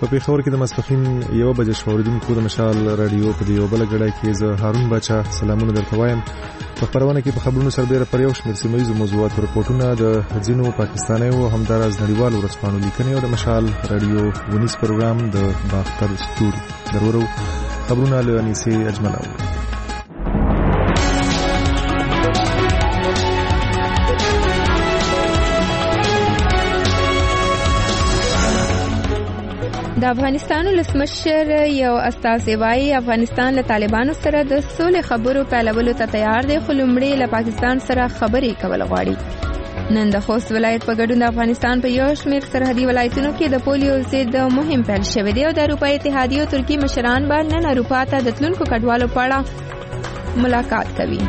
په پیښور کې د ماسپښین 1 بجې شوریدونکو د مشال رادیو په یو بل غړای کې زه هارون بچا سلامونه درته وایم. په خبرونه کې په خبرونو سربېره پر یو شمېر سیمه‌یزو موضوعاتو رپورټونه د ځینو پاکستانیو او همداراز نړیوالو ورځپاڼو لیکنې او د مشال رادیو ونیس پروګرام د باختر ستوري درورو خبرونه له انیسي اجمل او د افغانستان ولسمشر یو استازی وايي افغانستان له طالبانو سره د سولې خبرو پیلولو ته تیار دی، خو لومړی له پاکستان سره خبرې کول غواړي. نن د خوست ولایت په ګډون د افغانستان په یو شمېر سرحدي ولایتونو کې د پولیو ضد مهم پیل شوی دی او د اروپایي اتحادیې او ترکیې مشران به نن اروپا ته د تلونکو کډوالو په اړه ملاقات کوي.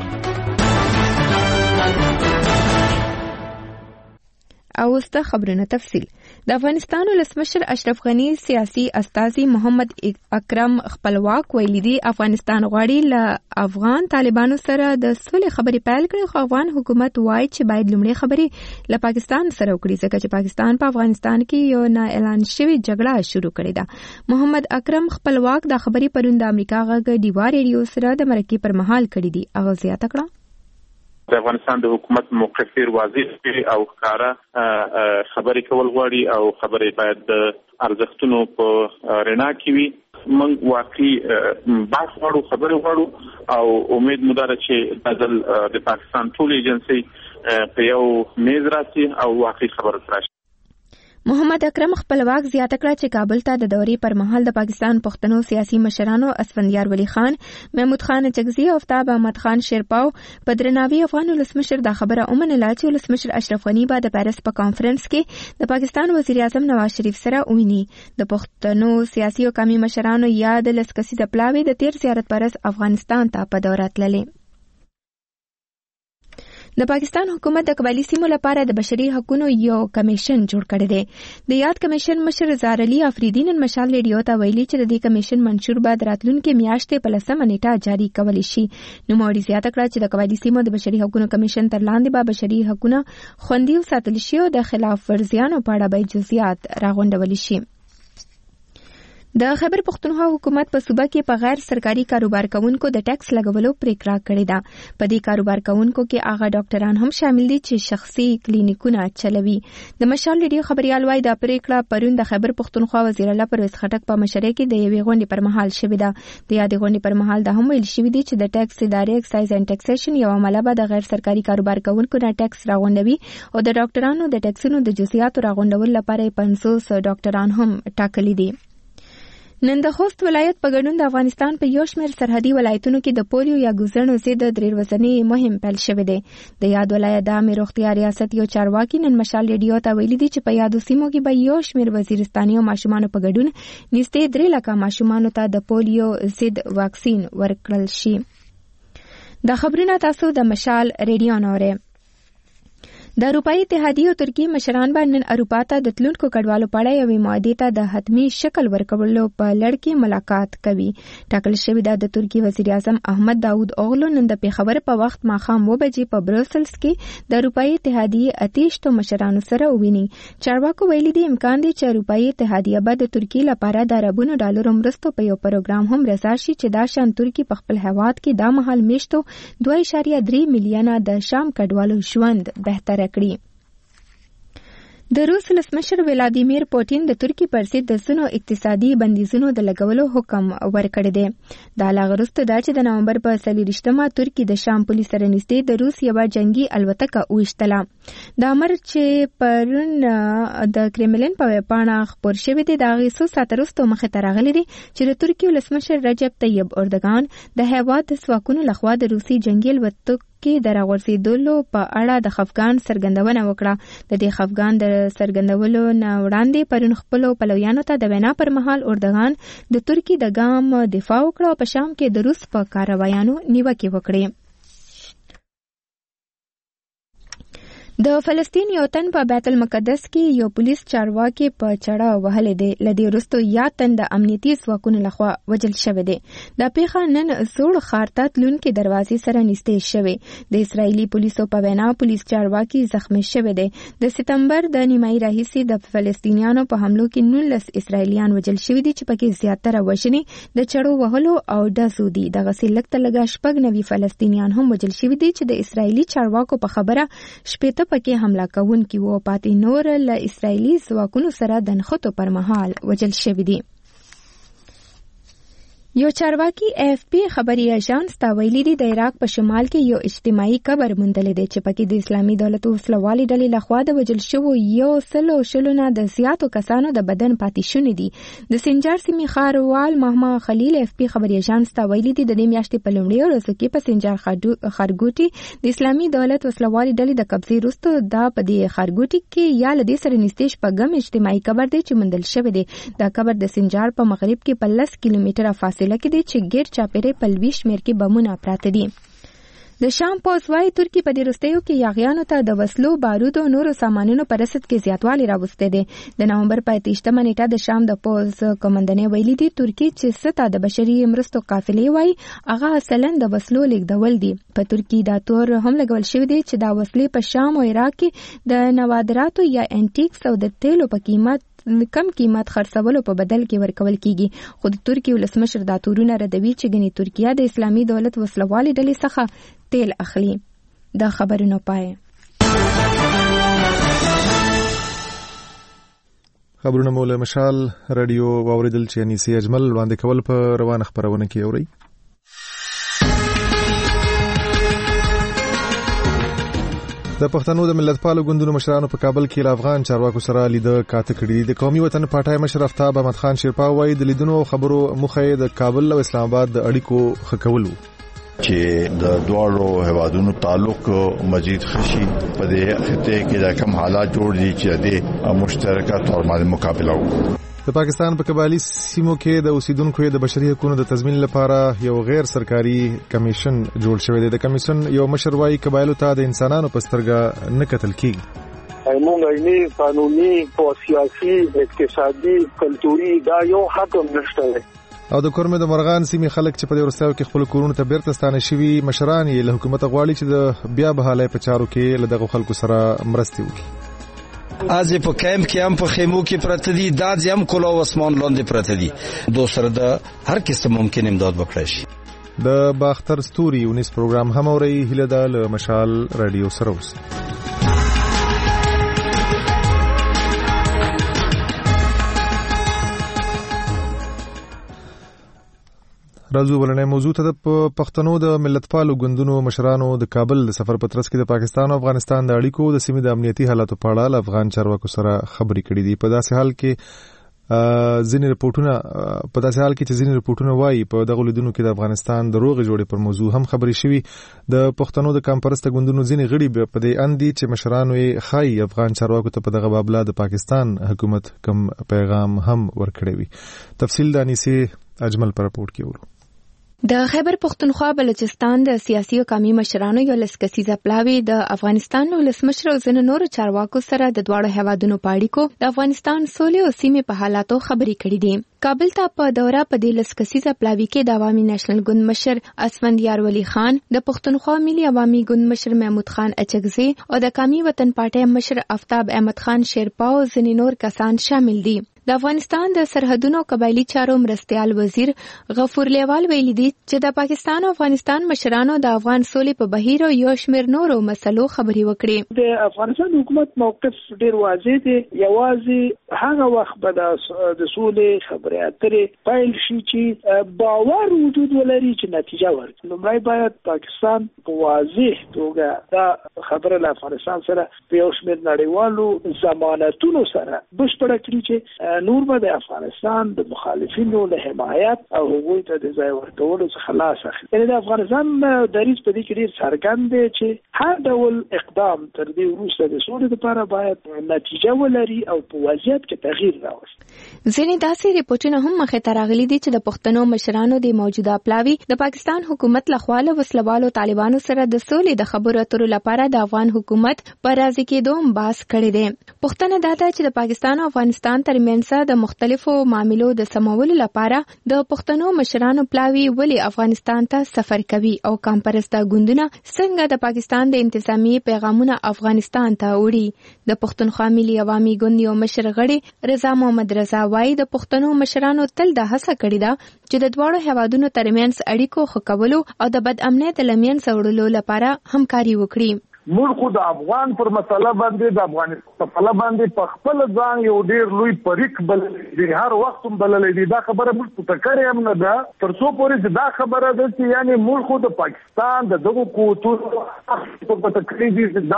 او اوس د خبرونو تفصیل. د افغانستان ولسمشر اشرف غنی سیاسي استازي محمد اکرم خپلواک ویلي دی افغانستان غواړي له افغان طالبانو سره د سولې خبرې پیل کړي، خو افغان حکومت وایي چې باید لومړی خبرې له پاکستان سره وکړي ځکه چې پاکستان په افغانستان کې یو نه اعلان شوی جګړه شروع کړې ده. محمد اکرم خپلواک د خبرې پرون د امریکا غږ ډیوا ریډیو سره د مرکې پر مهال کړې دي. هغه زیاته کړه د افغانستان د حکومت موقف ډیر واضح او ښکاره خبرې کول غواړي او خبرې باید د ارزښتونو په رڼا کې وي. موږ واقعي بحث غواړو، خبرې غواړو او امید مو ده چې د ځل د پاکستان ټول ایجنسۍ په یو میز راسي او واقعي خبرې راشي. محمد اکرم خپلواک زیاته کړه چې کابل ته د دورې پر مهال د پاکستان پښتنو سیاسي مشرانو اسفندیار ولی خان، محمود خان چغزي او افتاب احمد خان شیرپاو په درناوي افغان ولسمشر دا خبره ومنله چې ولسمشر اشرف غنی به د پاریس په کانفرنس کې د پاکستان وزیر اعظم نواز شریف سره وویني. د پښتنو سیاسي او قومي مشرانو یا د لسکسي د پلاوي د تیر زیارت پرس افغانستان ته په دوره تللې. د پاکستان حکومت د قبایلی سیمو لپاره د بشري حقوقو یو کمیشن جوړ کړی دی. د یاد کمیشن مشر زار علي افریدی نن مشال ریډیو ته ویلي چې د دې کمیشن منشور به د راتلونکي میاشتې په 10 نیټه جاری کولی شي. نوموړي زیاته کړه چې د قبایلی سیمو د بشري حقوقو کمیشن تر لاندې به بشري حقوق خوندي وساتل شي او د خلاف ورزیانو په اړه به جزئیات راغونډول شي. د خیبر پختونخوا حکومت په صوبه کې په غیر سرکاري کاروبار کوونکو د ټیکس لګولو پریکړه کړې ده. په دې کاروبار کوونکو کې هغه ډاکټران هم شامل دي چې شخصي کلینیکونه چلوي. د مشال ریډیو خبريال وايي دا پریکړه پرون د خیبر پختونخوا وزیر اعلی پرویز خټک په مشرۍ کې د یوې غونډې پر مهال شوې ده. د یادې غونډې پر مهال دا هم ویل شوی دی چې د ټیکس ادارې اکسایز اینډ ټیکسیشن یو عمله به د غیر سرکاري کاروبار کوونکو نه ټیکس راغونډوي او د ډاکټرانو د ټیکسونو د جزئیاتو راغونډول لپاره 500 ډاکټران هم ټاکلي دي. نن د خوست ولایت په ګډون د افغانستان په یو شمېر سرحدي ولایتونو کې د پولیو یا ګوزڼو ضد 3 ورځنی مهم پیل شوی دی. د یاد ولایت د عامه روغتیا ریاست یو چارواکي نن مشال ریډیو ته ویلي دي چې په یادو سیمو کې به یو شمېر وزیرستاني او ماشومانو په ګډون نږدې 3 لکه ماشومانو ته د پولیو ضد واکسین ورکړل شي. د خبرونه تاسو د مشال ریډیو نورې. د اروپایي اتحادیې او ترکیې مشران به نن اروپا ته د تلونکو کډوالو په اړه یوې معاهدې ته د حتمي شکل ورکولو په لړ کې ملاقات کوي. ټاکل شوې ده د ترکیې وزیر اعظم احمد داود اوغلو نن د پیښور په وخت ماښام 9 بجې په بروسلز کې د اروپایي اتحادیې اتیشتو مشرانو سره وویني. چارواکو ویلي دی امکان دی چې اروپایي اتحادیه به د ترکیې لپاره د اربونو ډالرو مرستو په یو پروګرام هم رضا شي چې دا شان ترکیه په خپل هیواد کې دا مهال میشتو 2.3 میلیونه د شام کډوالو ژوند بهتر کړي. د روس ولسمشر ولادیمیر پوتین د ترکیې پر ضد د ځینو اقتصادي بندیزونو د لګولو حکم ورکړی دی. دا لا وروسته دا چې د نومبر په 24مه ترکیې د شام پولیس سره نږدې د روس یوه جنگي الوتکه وویشتله. دا امر چې پرون د کرملین په ویبپاڼه خپور شوی دی د هغې څو ساعته وروسته مخې ته راغلی دی چې د ترکیې ولسمشر رجب طیب اردوغان د هیواد د ځواکونو لخوا د روسي جنگي الوتکو کې د راغورځېدلو په اړه د خفګان څرګندونه وکړه. د دې خفګان د څرګندولو نه وړاندې پرون خپلو پلویانو ته د وینا پر مهال اردوغان د ترکیې د ګام دفاع وکړه او په شام کې د روس په کاروایانو نیوکې وکړې. د فلسطین یو تن په بیت المقدس کې یو پولیس چارواکي په چړه وهلې دی. لدی وروسته یا تن د امنیتي ځواکونو لخوا وژل شوی دی. دا پیښه نن زوړ ښار ته تلونکي دروازې سره نږدې شوې. د اسرایلي پولیسو په وینا پولیس چارواکي زخمی شوی دی. د سپتمبر د نیمایي راهیسې د فلسطینیانو په حملو کې 19 اسرایلیان وژل شوي دي چې پکې زیاتره وژنې د چړو وهلو او ډزو دي. دغسې لږ تر لږه 9 فلسطینیان هم وژل شوي دي چې د اسرایلي چارواکو په خبره شپېته پکې حمله کوونکي وو. پاتې نور له اسرایلي ځواکونو سره د نښتو پر مهال وژل شوي دي. یو چارواکي AFP خبري اژانس ته ویلي دي د عراق په شمال کې یو اجتماعي قبر موندل دي چې پکې د اسلامي دولت وسلوالي ډلې لخوا د وژل شوو 100 نه د زیاتو کسانو د بدن پاتې شونې دي. د سنجار سیمې ښاروال محمد خلیل AFP خبري اژانس ته ویلي دي د دې میاشتې په لومړۍ ورځ کې په سنجار خارګوټي د اسلامي دولت وسلوالي ډلې د قبضې وروسته دا په دې خارګوټي کې یا لدې سره نږدې شپږم اجتماعي قبر دی چې موندل شوی دی. دا قبر د سنجار په مغرب کې په 10 کیلومتره فاصله کې دي چې ګیر چاپیره په 20 شمیر کې بمونه پراته دي. د شام پوز وايي ترکی په دې وروستیو کې یاغیانو ته د وسلو، بارود او نورو سامانونو په رسد کې زیاتوالی راوستی دی. د نومبر په 28مه نیټه د شام د پوز کمانډنۍ ویلي دي ترکی چې ستا د بشري مرستو قافلې وایي هغه اصلا د وسلو لیږدول دي. په ترکی دا تور هم لګول شوی دی چې دا وسلې په شام او عراق کې د نوادراتو یا انټیکس او د تیلو په قیمت کم قیمت خرڅولو په بدل کې ورکول کیږي. خو د ترکی ولسمشر دا تورونه ردوي چې ګنې ترکیه د اسلامي دولت وسلوالي ډلې څخه تیل اخلي. دا خبرونه پای خبرونه مولا مشال رادیو واوریدل چې انیسي اجمل وړاندې کول په روانه خبرونه کې اوري. د پښتنو د ملتپالو ګوندونو مشرانو په کابل کې له افغان چارواکو سره لیده کاته کړي دي. د قومي وطن پارټای مشر افتاب احمد خان شیرپا وایي د لیدونو خبرو مخه د کابل او اسلام آباد د اړیکو ښه کول وو چې د دوه هوادونو تعلق مزید خشي په دې خطه کې د کم حالات جوړ دي چې د مشترکه تور باندې مقابله وکړي. د پاکستان په قبایلی سیمو کې د اوسیدونکو د بشري حقوقو د تضمین لپاره یو غیر سرکاري کمیشن جوړ شوی دی. د کمیشن یو مشر وايي قبایلو ته د انسانانو په سترګه نه کتل کیږي. موږ عیني قانوني او سیاسي اقتصادي کلتوري دا یو حق نشته. او د کورمه د مرغان سیمې خلک چې په دې ورستاو کې خپل کورونه ته بیرته ستانه شوي مشران یې له حکومت غواړي چې د بیا بحالي په چارو کې له دغه خلکو سره مرستې وکړي. از په کیمپ کې هم په خیمو کې پراته دي، داځي هم کولو اسمان لاندې پراته دي. دوسر د هر قسم ممکن امداد وکړي شي. د باختر ستوري ونیس پروګرام هم اوري هله د مشال رادیو سره اوس. راځو ولنې موضوع ته د پښتنو د ملتپالو ګوندونو مشرانو د کابل د سفر پترس کې د پاکستان او افغانستان د اړیکو د سیمې د امنیتي حالاتو په اړه له افغان چارواکو سره خبرې کړې دي. په داسې حال کې ځینې رپورټونه وایي په دغه لیدونو کې د افغانستان د روغې جوړې پر موضوع هم خبرې شوي. د پښتنو د کمپرسته ګوندونو ځینې غړي په دې اندي چې مشرانو یې خای افغان چارواکو ته په دغه بابله د پاکستان حکومت کم پیغام هم ورکړی وي. تفصیل د انیسي اجمل پر رپورټ کې ورو. د خیبر پختونخوا بلوچستان د سیاسي او قومي مشرانو یو لسکسیزه پلاوی د افغانستان ولسمشر او ځینو نورو چارواکو سره د دواړو هیوادونو په اړیکو د افغانستان سولې او سیمې په حالاتو خبرې کړې دي. کابل ته په دوره په دې لسکسیزه پلاوی کې د عوامي نېشنل ګوند مشر اسفندیار ولی خان، د پختونخوا ملي عوامي ګوند مشر محمود خان اچکزي او د قومي وطن پارټۍ مشر افتاب احمد خان شیرپا او ځینې نور کسان شامل دي. د افغانستان د سرحدونو قبایلی چارو مرستیال وزیر غفور لیوال ویلي دي چې د پاکستان او افغانستان مشرانو د افغان سولې په بهیر او یو شمېر نورو مسلو خبرې وکړې. د افغانستان حکومت موقف ډیر واضح دی. یوازې هغه وخت به د سولې خبرې اترې پیل شي چې باور وجود ولري چې نتیجه ورکړي. لومړی باید پاکستان په واضح توګه دا خبره له افغانستان سره په یو شمېر نړیوالو ضمانتونو سره بشپړه کړي چې نور به د افغانستان د مخالفینو له حمایت او هغوی ته د ځای ورکولو څخه خلاص اخلي. یعنې د افغانستان دریځ په دې کې ډېر څرګند دی چې هر ډول اقدام تر دې وروسته د سولې لپاره باید نتیجه ولري او په وضعیت کې تغییر راوړي. ځینې داسې ریپورتونه هم مخې ته راغلي دي چې د پښتنو مشرانو د موجوده پلاوي د پاکستان حکومت لخوا له وسلوالو طالبانو سره د سولې د خبرو اترو لپاره د افغان حکومت پر راضي کېدو بحث کړی دی. پوښتنه دا ده چې د پاکستان او افغانستان ترمنځ د مختلفو معاملو د سمولو لپاره د پښتنو مشرانو پلاوي ولې افغانستان ته سفر کوي او کمپرسته ګوندونه څنګه د پاکستان د انتظامی پیغامونه افغانستان ته وړي. د پښتونخوا ملي عوامي ګوند یو مشر غړي رضا محمد رضا وايي د پښتنو مشرانو تل د هڅه کړې ده چې د دواړو هیوادونو ترمنځ اړیکو ښه کولو او د بد امنیت له منځه وړلو لپاره همکاري وکړي. موږ خو د افغان پر مسله باندې د افغانستان په مسله باندې په خپل ځان یو ډیر لوی پریک بللې دي، هر وخت بللې دي. دا خبره موږ ته کړې هم نه ده تر څو پورې دا خبره ده چې یعنی موږ خو د پاکستان د دغه قوتونو په تکلیف دي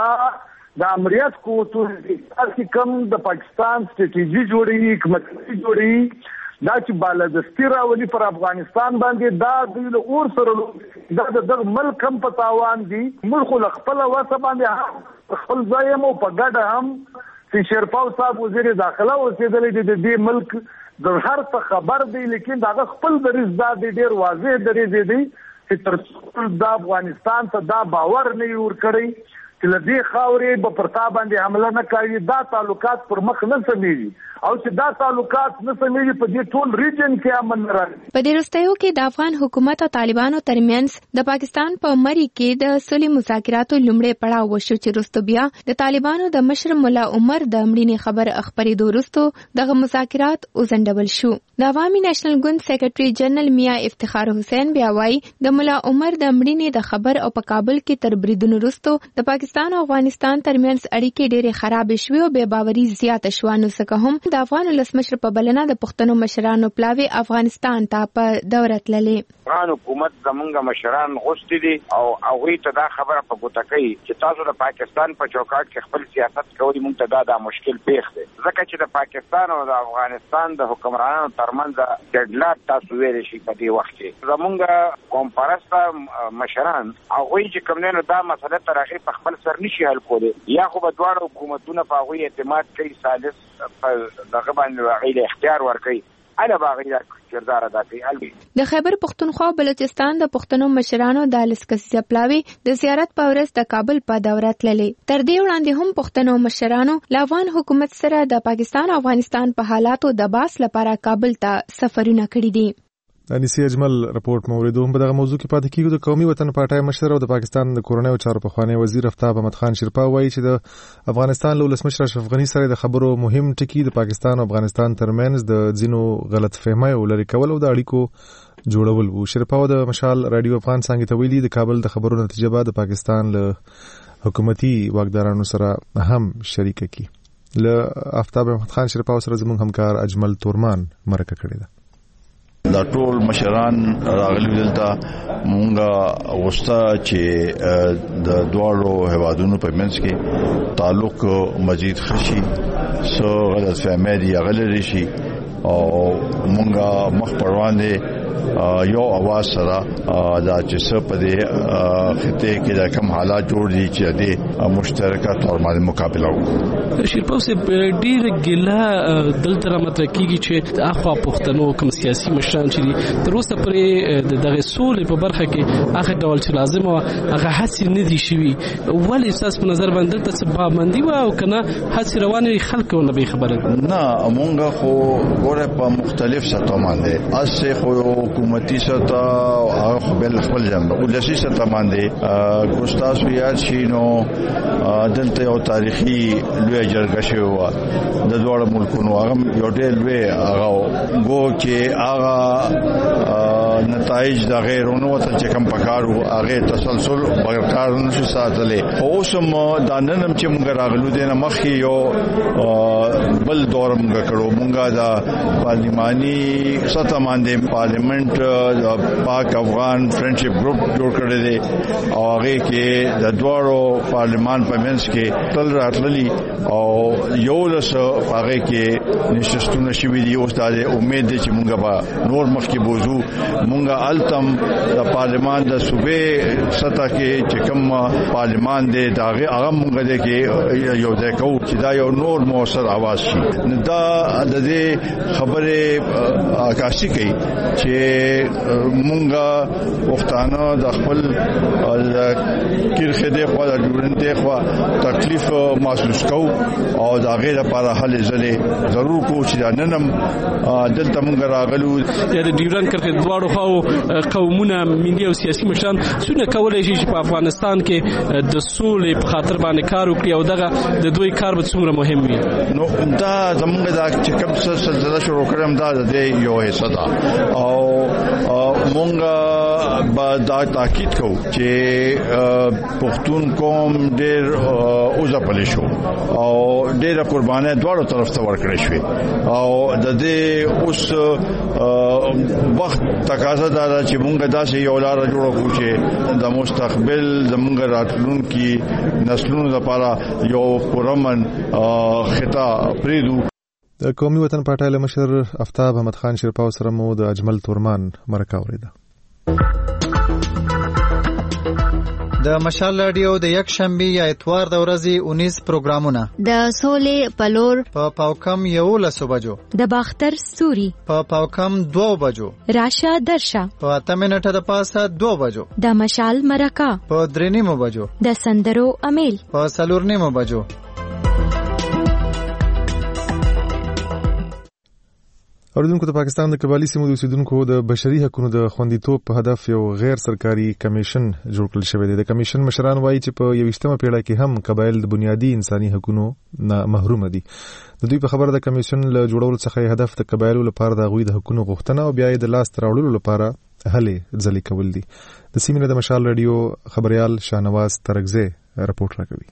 د امریت قوتونو چې کوم د پاکستان ستراتیژي جوړي حکومت جوړي دا چې بالادستی راولي پر افغانستان باندې دا د اور سره دا د ملک هم په تاوان دي. موږ خو خپل واسه باندې خپل ځای مو په ګډه هم چې شیرپاو صاحب وزیر داخله اوسېدل د دې ملک د هر څه خبر دی، لیکن دا خپل دریځ دا ډیر واضح دریځ دی چې تر څو د افغانستان ته دا باور نه ور کړی چې لدی خاورې په پرتا باندې حمله نه کوي. دا تعلقات پر مخ نه سمېږي او چې دا تعلقات نه سمېږي په دې ټول ریجن کې امن نه راځي. په دې وروستیو کې د افغان حکومت او طالبانو ترمنځ د پاکستان په مری کې د صلح مذاکراتو لومړی پړاو وشو چې وروسته بیا د طالبانو د مشر مولا عمر د مړینې خبر خبرېدو وروسته دغه مذاکرات وځنډول شو. د عوامي نېشنل ګوند سیکریټري جنرال میا افتخار حسین بیا وایي د مولا عمر د مړینې د خبر او په کابل کې تر بریدونو وروسته د پاکستان او افغانستان ترمنځ اړیکې ډېرې خراب شوې او بې باوري زیاته شوه. نو څنګه هم د افغان ولسمشر په بلنه د پښتنو مشرانو پلاوي افغانستان ته په دوره تللې. افغان حکومت زمونږ مشران غوښتي دي او هغوی ته دا خبره په ګوته کوي چې تاسو د پاکستان په چوکاټ کې خپل سیاست کوئ، موږ ته دا مشکل پیښ دی ځکه چې د پاکستان او د افغانستان د حکمرانانو ترمنځ ګډلاک تاسو ویل شي په دې وخت کې زمونږ قوم پرسته مشران هغوی چې کوم نه دا مسله تر هغه په خپل سر نشي حل کولی، یا خو به دواړو حکومتونه په هغوی اعتماد کوي ثالث دغه باندې هغوی اختیار ورکوي اله باغی کردار ادا کوي. د خیبر پختونخوا او بلوچستان د پښتنو مشرانو د لسکسیزه پلاوي د زیارت په ورځ د کابل په دوره تللې. تر دې وړاندې هم پښتنو مشرانو له افغان حکومت سره د پاکستان او افغانستان په حالاتو د باس لپاره کابل ته سفرونه کړي دي. انیسی اجمل رپورت موریدو هم په دغه موضوع کې پاتې کیږو. د قومي وطن پارټای مشر او د پاکستان د کورنیو چارو پخوانی وزیر آفتاب احمد خان شیرپا وایي چې د افغانستان له ولسمشر اشرف غني سره د خبرو مهم ټکی د پاکستان او افغانستان ترمنځ د ځینو غلط فهمیو لري کول او د اړیکو جوړول وو. شیرپا د مشال رادیو افغان څنګه ته ویلي د کابل د خبرو نتیجه بعد د پاکستان له حکومتي واکدارانو سره هم شریک کی. له آفتاب احمد خان شیرپا سره زموږ همکار اجمل تورمان مرکه کړې ده. دا ټول مشران راغلي دلته مونږه وستا چې د دواړو هوادونو په منځ کې تعلق مزید خشي سو غلط فهمي دي غلري شي او مونږه مخ پروانه یو اواز سره دا چې څه په دې خطه کې دا کوم حالات جوړ دي چې د مشترکه تور باندې مقابله وکړي. شیرپاو سے ډیر ګلا دلته مطرح کیږي چې اخوا پښتنو کوم سیاسي مشران چې تر اوسه پرې دغه سولې په برخه کې هغه ډول چې لازم او هغه هڅې نه دي شوي. ولې اساس په نظر باندې ته څه پابندي و او کنه هڅې روانې خلکو نه به خبره نه مونږه خو ګوره په مختلف سطح باندې اسه خو حکومتي سطح او خپل خپل جنب ولسی سطح باندې ګوستاس یاد شینو دلته یو تاریخي لوی جرګه شوی و د دوه ملکونو هغه یو ډېر لوی هغه گو چې هغه نتایج د غیرونو ته کوم پکارو هغه تسلسل برقرار نشو ساتلې. اوسم د ننم چې موږ راغلو د مخې یو بل دور موږ کړو موږ د پارلماني سطح باندې پارلیمنت پاک افغان فرندشپ ګروپ جوړ کړی دی او هغه کې د دوه پارلمان په منځ کې تل راتللی او یو لس هغه کې نشستونه شوي دي. اوس د امید دی چې موږ به نور مخکې بوزو. موږ دارنګه التم د پارلمان د صوبې سطح کې چې کوم پارلمان دی داغه هغه مونږ دې کې یو ځای کوو چې دا یو نور موثر आवाज شي. دا د دې خبره عکاسي کوي چې مونږه وختانه د خپل کیرخه دی خو د ډیورنټ خو تکلیف محسوس کوو او دا غیر لپاره حل ضرور کو چې ننم دلته مونږ راغلو. د ډیورنټ کرښې دواړو خواو قومونه ملي او سیاسي مشران څونه کولای شي چې په افغانستان کې د سولې په خاطر باندې کار وکړي او دغه د دوی کار به څومره مهم وي. نو دا زموږ د چې کوم څه سلسله شروع کړم دا د یو حصہ ده او مونږ به دا تاکید کوو چې پښتون قوم ډېر اوځپل شو او ډېر قربانۍ دواړو طرف ته ورکړې شوې او د دې اوس وخت تقاضا ده چې مونږ داسې یو لار جوړ کړو چې د مستقبل زمونږ راتلونکي نسلونو لپاره یو پرمن خطا پریدو. د قومي وطن پارټۍ له مشر افتاب احمد خان شیرپاو سره مو د اجمل تورمان مرکه اوریده. د مشال رادیو د یک شنبه یا اتوار د ورځې 19 پروګرامونه د سولې پلور په پاوکم 11 بجو، د باختر ستوري په پاوکم 2 بجو، راشه درشه په 8 منټه د پاسه 2 بجو، د مشال مرکه په 3 بجو، د سندرو امیل په 4 بجو. اوریدونکو د پاکستان د قبایلی سیمو د اوسیدونکو د بشري حقوقو د خوندیتوب په هدف یو غیر سرکاري کمیشن جوړ کړل شوی دی. د کمیشن مشران وایي چې په 21مه پیړۍ کې هم قبایل د بنیادی انساني حقوقو نه محروم دي. د دوی په خبره د کمیشن له جوړولو څخه هدف د قبایلو لپاره د غوي د حقوقو غوښتنه او بیا د لاس تراوړلو لپاره هلې ځلې کول دي. د سیمې د مشال رادیو خبريال شاهنواز ترغزه رپورټ راکوي.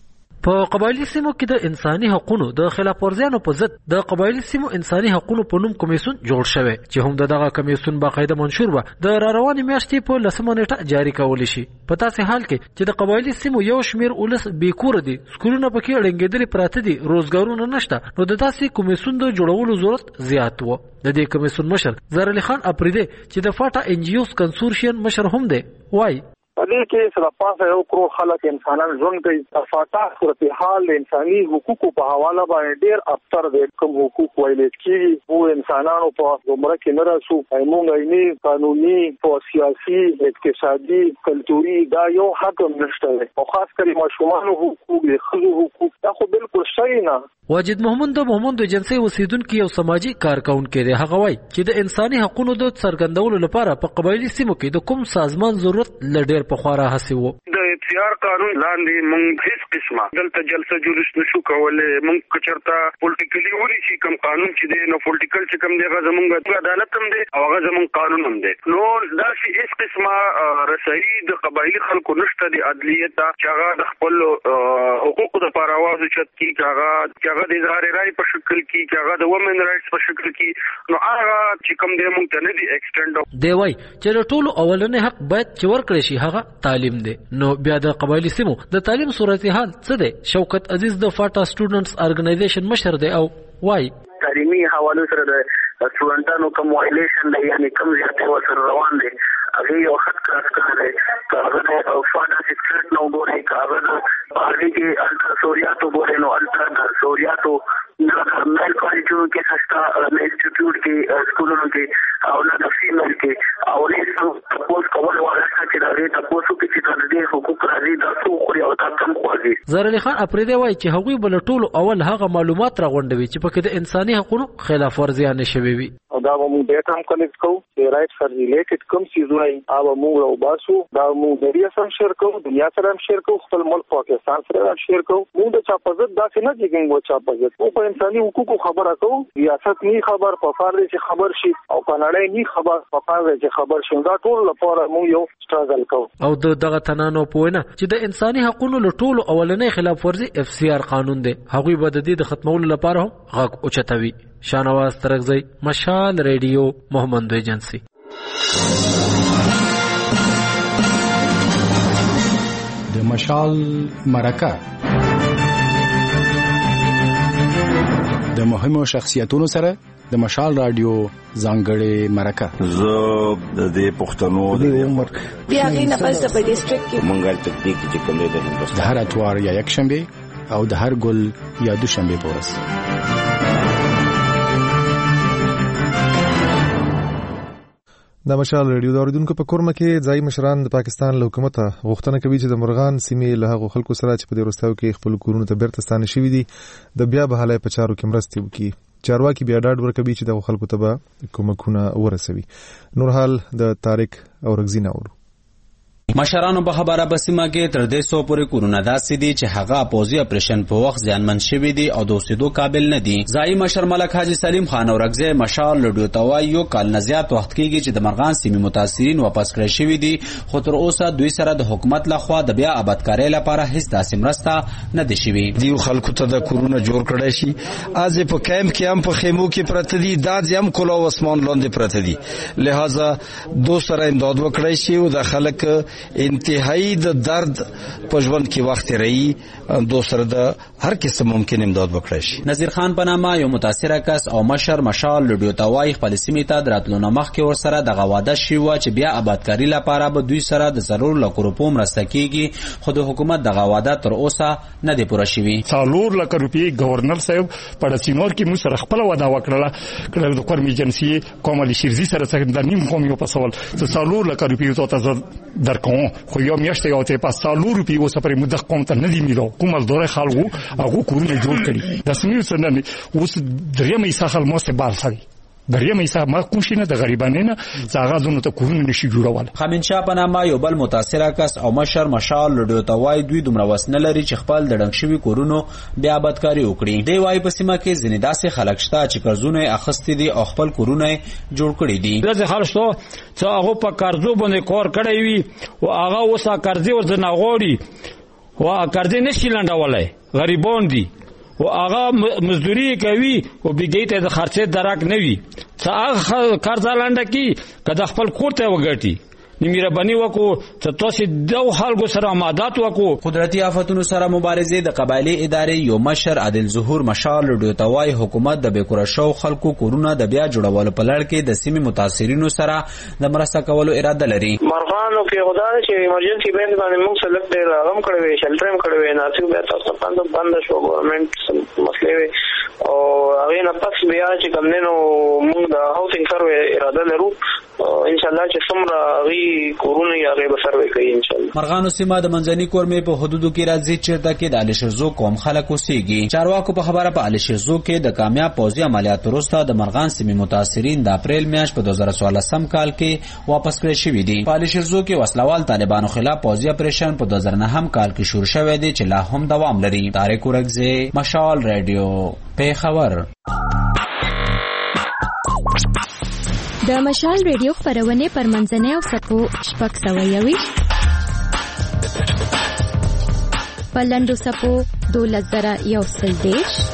په قبایلی سیمو کې د انساني حقوقو د خلاف ورزیانو په ضد د قبایلی سیمو انساني حقوقو په نوم کمیسیون جوړ شوی چې هم دغه کمیسیون باقاعده منشور و د روانې میاشتې په 10 نیټه جاری کول شي. په تاسې حال کې چې د قبایلی سیمو یو شمیر اولس بیکور دي، سکولونه پکې اړنګېدلې پراته دي، روزګارونه نشته، نو د تاسې کمیسیون د جوړولو ضرورت زیات و. د دې کمیسیون مشر زهر علي خان اپریدي چې د فاټا ان جی اوز کنسورشیم مشر هم دی وایي دې کې سره پاسه یو کرو خلک انسانان ژوند کوي. فاټا صورتحال انساني حقوقو په حواله باندې ډېر ابتر دي. کوم حقوق ویل کېږي وو انسانانو په عمره کې نه راسو ایمون عیني قانوني او سیاسي اقتصادي کلتوري دا یو حق نشته او خاص کری ماشومان حقوق دي، خزو حقوق دا خو بالکل شي نه. واجد محمد جنسي اوسیدونکو یو سماجی کارکونکو دی. هغه وایي چې د انساني حقوقو د څرګندولو لپاره په قبایلی سیمو کې د کوم سازمان ضرورت لډیر په خورا هڅه وو. د اختیار قانون لاندې مونږ هیڅ قسمه دلته جلسه جلوس نشو کولای. مونږ کچرتا پولیټیکلی وري چې کوم قانون چې دی نو پولیټیکل چې کوم دی غزه مونږ عدالت هم دی او غزه مونږ قانون هم دی. نو دا چې هیڅ قسمه رسایي د قبایلی خلکو نشته د عدلیه ته چې هغه د خپل حقوقو لپاره आवाज اوچت کی، چې هغه د اظهار رائے په شکل کې، چې هغه د وومن رائټس په شکل کې، نو هغه چې کوم دی مونږ ته نه دی ایکسټند دی. وای چې ټول اولنې حق باید چې ورکړي شي هغه تعلیم دی. نو بیا د قبایلی سیمو د تعلیم صورتحال څه دی؟ شوکت عزیز د فاټا سټوډنټس ارګنایزیشن مشر دی او وای تعلیمي حوالو سره د سټوډنټانو کوم وایلیشن دی، یعنی کوم ځای ورسره روان دی، هغه یو خط کراس کړی دی. هغه د فاټا سیکریټ نو ګوري، هغه د هغه کې الټرا سوریاتو ګوري، نو الټرا سوریاتو میل کالجونو کې خستا انسټیټیوټ کې سکولونو کې او نه د فیمیل کې او نه څه تاسو کول ورسره چې دا دې تاسو کې چې د حقوق راځي د څو خوري او تاسو خوځي. زهر علي خان اپریدي وایي چې هغوی بل ټولو اول هغه معلومات راغونډوي چې پکې د انساني حقوقو خلاف ورزي نه شوي وي. او دا موږ ډیټا هم کلیکټ کوو چې رائټ سره ریلیټډ کوم سیزونه او موږ او باسو دا موږ دریه سره شیر کوو، دنیا سره هم شیر کوو، خپل ملک پاکستان سره هم شیر کوو. موږ د چاپزت داسې نه کېږو چې چاپزت او په انساني حقوقو خبره کوو. ریاست نی خبر په فار دي چې خبر شي او کاناډا نی خبر په فار دي چې خبر شي. دا ټول لپاره موږ یو سټراګل کوو. او دغه تنانو پوینه چې د انساني حقوقو له ټولو اولنې خلاف ورزي اف سی آر قانون دی، هغوی به د دې د ختمولو لپاره هم غږ اوچتوي. شاهنواز ترغزی، مشال ریډیو، محمد ایجنسی. د مشال مرکه د مهمو شخصیتونو سره د مشال رادیو ځانګړې مرکه زه د دې پښتنو د عمر بیا غي نه پس په ډیسټریکټ کې مونږه تکنیک چې کوم دی د هندوستان د هر اتوار یا یک شنبه او د هر ګل یا دوشنبه پورس د مشال ریډیو د اوریدونکو په کورمه کې ځای مشران د پاکستان له حکومت غوښتنه کوي چې د مرغان سیمې له هغو خلکو سره چې په دې وروستیو کې خپل کورونو ته بیرته ستانه شوي دي د بیا بحالۍ په چارو کې مرستې وکړي. چارواکي بیا ډاډ ورکوي چې دغو خلکو ته به کومکونه ورسوي. نور حال د طارق اورغزي نه اورو. مشرانو په خبره بسیمه کې تر 200 پورې کورونه داسې دي چې هغه اپوزي اپریشن په وخت ځانمن شوي دي او د اوسېدو قابل نه دي. ځایي مشر ملک حاجی سلیم خان اورغزي مشال رادیو ته وایي یو کال نه زیات وخت کېږي چې د مرغان سیمې متاثرین واپس کړی شوي دي، خو تر اوسه دوی سره د حکومت لخوا د بیا آبادکارۍ لپاره هیڅ داسې مرسته نه دي شوي. دیو خلکو ته د کورونه جوړ کړی شي، از په کیمپ کې هم په خیمو کې پراته دي، داد هم کلا او اسمان لاندې پراته دي، لہذا دو سره امداد وکړی شي او د خلک انتهایی د درد په ژوند کې وخت رہی دو سره د هر قسم ممکن امداد وکړي شي. نذیر خان پنامه یو متاثره کس او مشر مشال رادیو ته وایي خپل سیمې ته دراتلو مخکې ورسره د غواده شي و چې بیا آبادکاری لپاره به دوی سره د ضرور لکه روپو مرسته کیږي، خو د حکومت د غواده تر اوسه نه دی پوره شوی. 4 لک روپیه گورنر صاحب په سینور کې موږ سره خپل وعده وکړه د قومي ایجنسی کومه شیرزي سره څنګه د نیم قومي په سوال 4 لک روپیه ته درکوم، خو یو میاشته یو ته په 4 روپیه اوسه پر مدخ قوم ته نه دی میلو کومل دوره خلکو هغه کورونه جوړ کړي د سمیر سره اوس دریم ایسا خل مو سه بال سړي دریم ایسا ما کوم شي نه د غریبانه نه څنګه زونه ته کورونه نشي جوړول. خامین شاه پنامه یو بل متاثره کس او مشر مشال رادیو ته وایي دوی دومره وسنه لري چې خپل د ډنګ شوي کورونو بیا آبادکاری وکړي. دی وایي په سیمه کې ځینې داسې خلک شته چې قرضونه اخیستي دي او خپل کورونه جوړ کړي دي. دغه خلک چې هغه په قرضو باندې کار کړی وي او هغه اوس قرضې ورته غوړي او قرضې نشي لنډولای غریبان دي او هغه مزدوري کوي او بګیته د خرچې درک نه وي څه هغه قرض لاندې کی کله خپل کور ته وګټي نمیربانی وکړو چې تاسو د خلکو سره مدد وکړو. قدرتي آفتونو سره مبارزې د قبایلی ادارې یو مشر عادل ظهور مشال رادیو ته وایي حکومت د بیکوره شو خلکو کورونه د بیا جوړولو په لړ کې د سیمې متاثرینو سره د مرسته کولو اراده لري. مرغانو کې خدای چې ایمرجنسي بیس باندې موږ سلک دی راغم کړی وي شلټر هم کړی وي ناسیو بیا تاسو باندې بند شو ګورنمنت مسلې او هغه نه پس بیا چې کمنو موږ د هاوسینګ سروې اراده لرو ان شاء الله چې څومره غي کورونه یا غي به سروې کوي ان شاء الله. مرغانو سیمه د منځني کورمې په حدودو کې راځي چیرته کې د علشرزو قوم خلک اوسېږي. چارواکو په خبره په علشرزو کې د کامیاب پوځي عملیاتو وروسته د مرغان سیمې متاثرین د اپریل میاشت په 2014 کال کې واپس کړی شوي دي. په علشرزو کې وسلوال طالبانو خلاف پوځي اپریشن په 2009 کال کې شروع شوی دی چې لا هم دوام لري. طارق اورغزي مشال رادیو پیښور. د مشال ریډیو خبرونه پر منځنۍ او سپو شپږ سوه یویش په لنډو سپو 12,130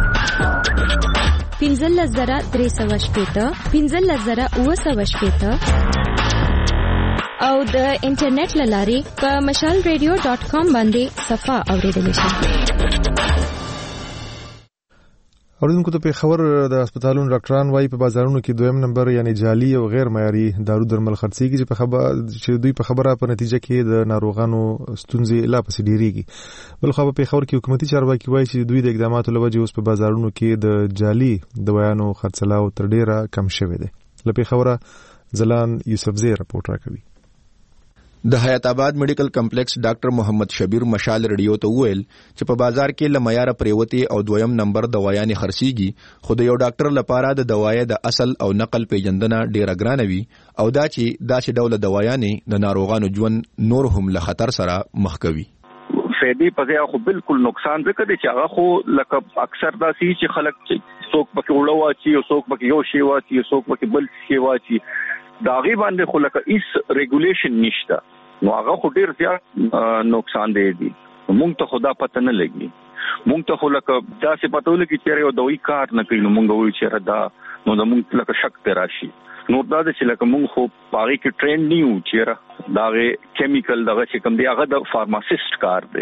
15,380 15,980 او د انټرنیټ لارې په mashalradio.com باندې صفه اوریدل شي. اوریدونکو ته په خبر د هسپتالونو ډاکټران وايي په بازارونو کې دویم نمبر یعنی جعلي او غیر معیاري دارو درمل خرڅيږي چې دوی په خبره په نتیجه کې د ناروغانو ستونزې لا پسې ډیریږي. بل خو په خبر کې حکومتي چارواکي وايي چې دوی د اقداماتو لوجه اوس په بازارونو کې د جعلي دوايانو خرڅلاو تر ډیره کم شوی دی. لپاره خبره زلان یوسفزی راپورټ راکوي. د حیات آباد میډیکل کمپلیکس ډاکټر محمد شبیر مشال رادیو ته وویل چې په بازار کې لمعیار پریوتی او دویم نمبر دوايانې خرڅيږي، خو د یو ډاکټر لپاره د دوايي د اصل او نقل پیژندنه ډیره ګرانه وي او دا چې داسې ډول دوايانې د ناروغانو ژوند نور هم له خطر سره مخ کوي. فیدی پځه خو بالکل نقصان ځکه دی چې هغه خو لکه اکثر داسي چې خلک څوک پکې وړو واچي او څوک پکې یو شی واچي او څوک پکې بل شی واچي دا غي باندې خو لکه هیڅ ریګولیشن نشته نو هغه خو ډیر زیات نقصان دی. مونږ ته خدا پته نه لګي، مونږ ته خو لکه دا څه پته ولګي چې یو دوی کار نه کوي نو مونږ وایو چې دا نو د مونږ لکه شک ته راشي. نو دا چې لکه مونږ خو پاره کې ټرند نیو چې دا کیمیکل دغه چې کوم دی هغه د فارماسیست کار دی.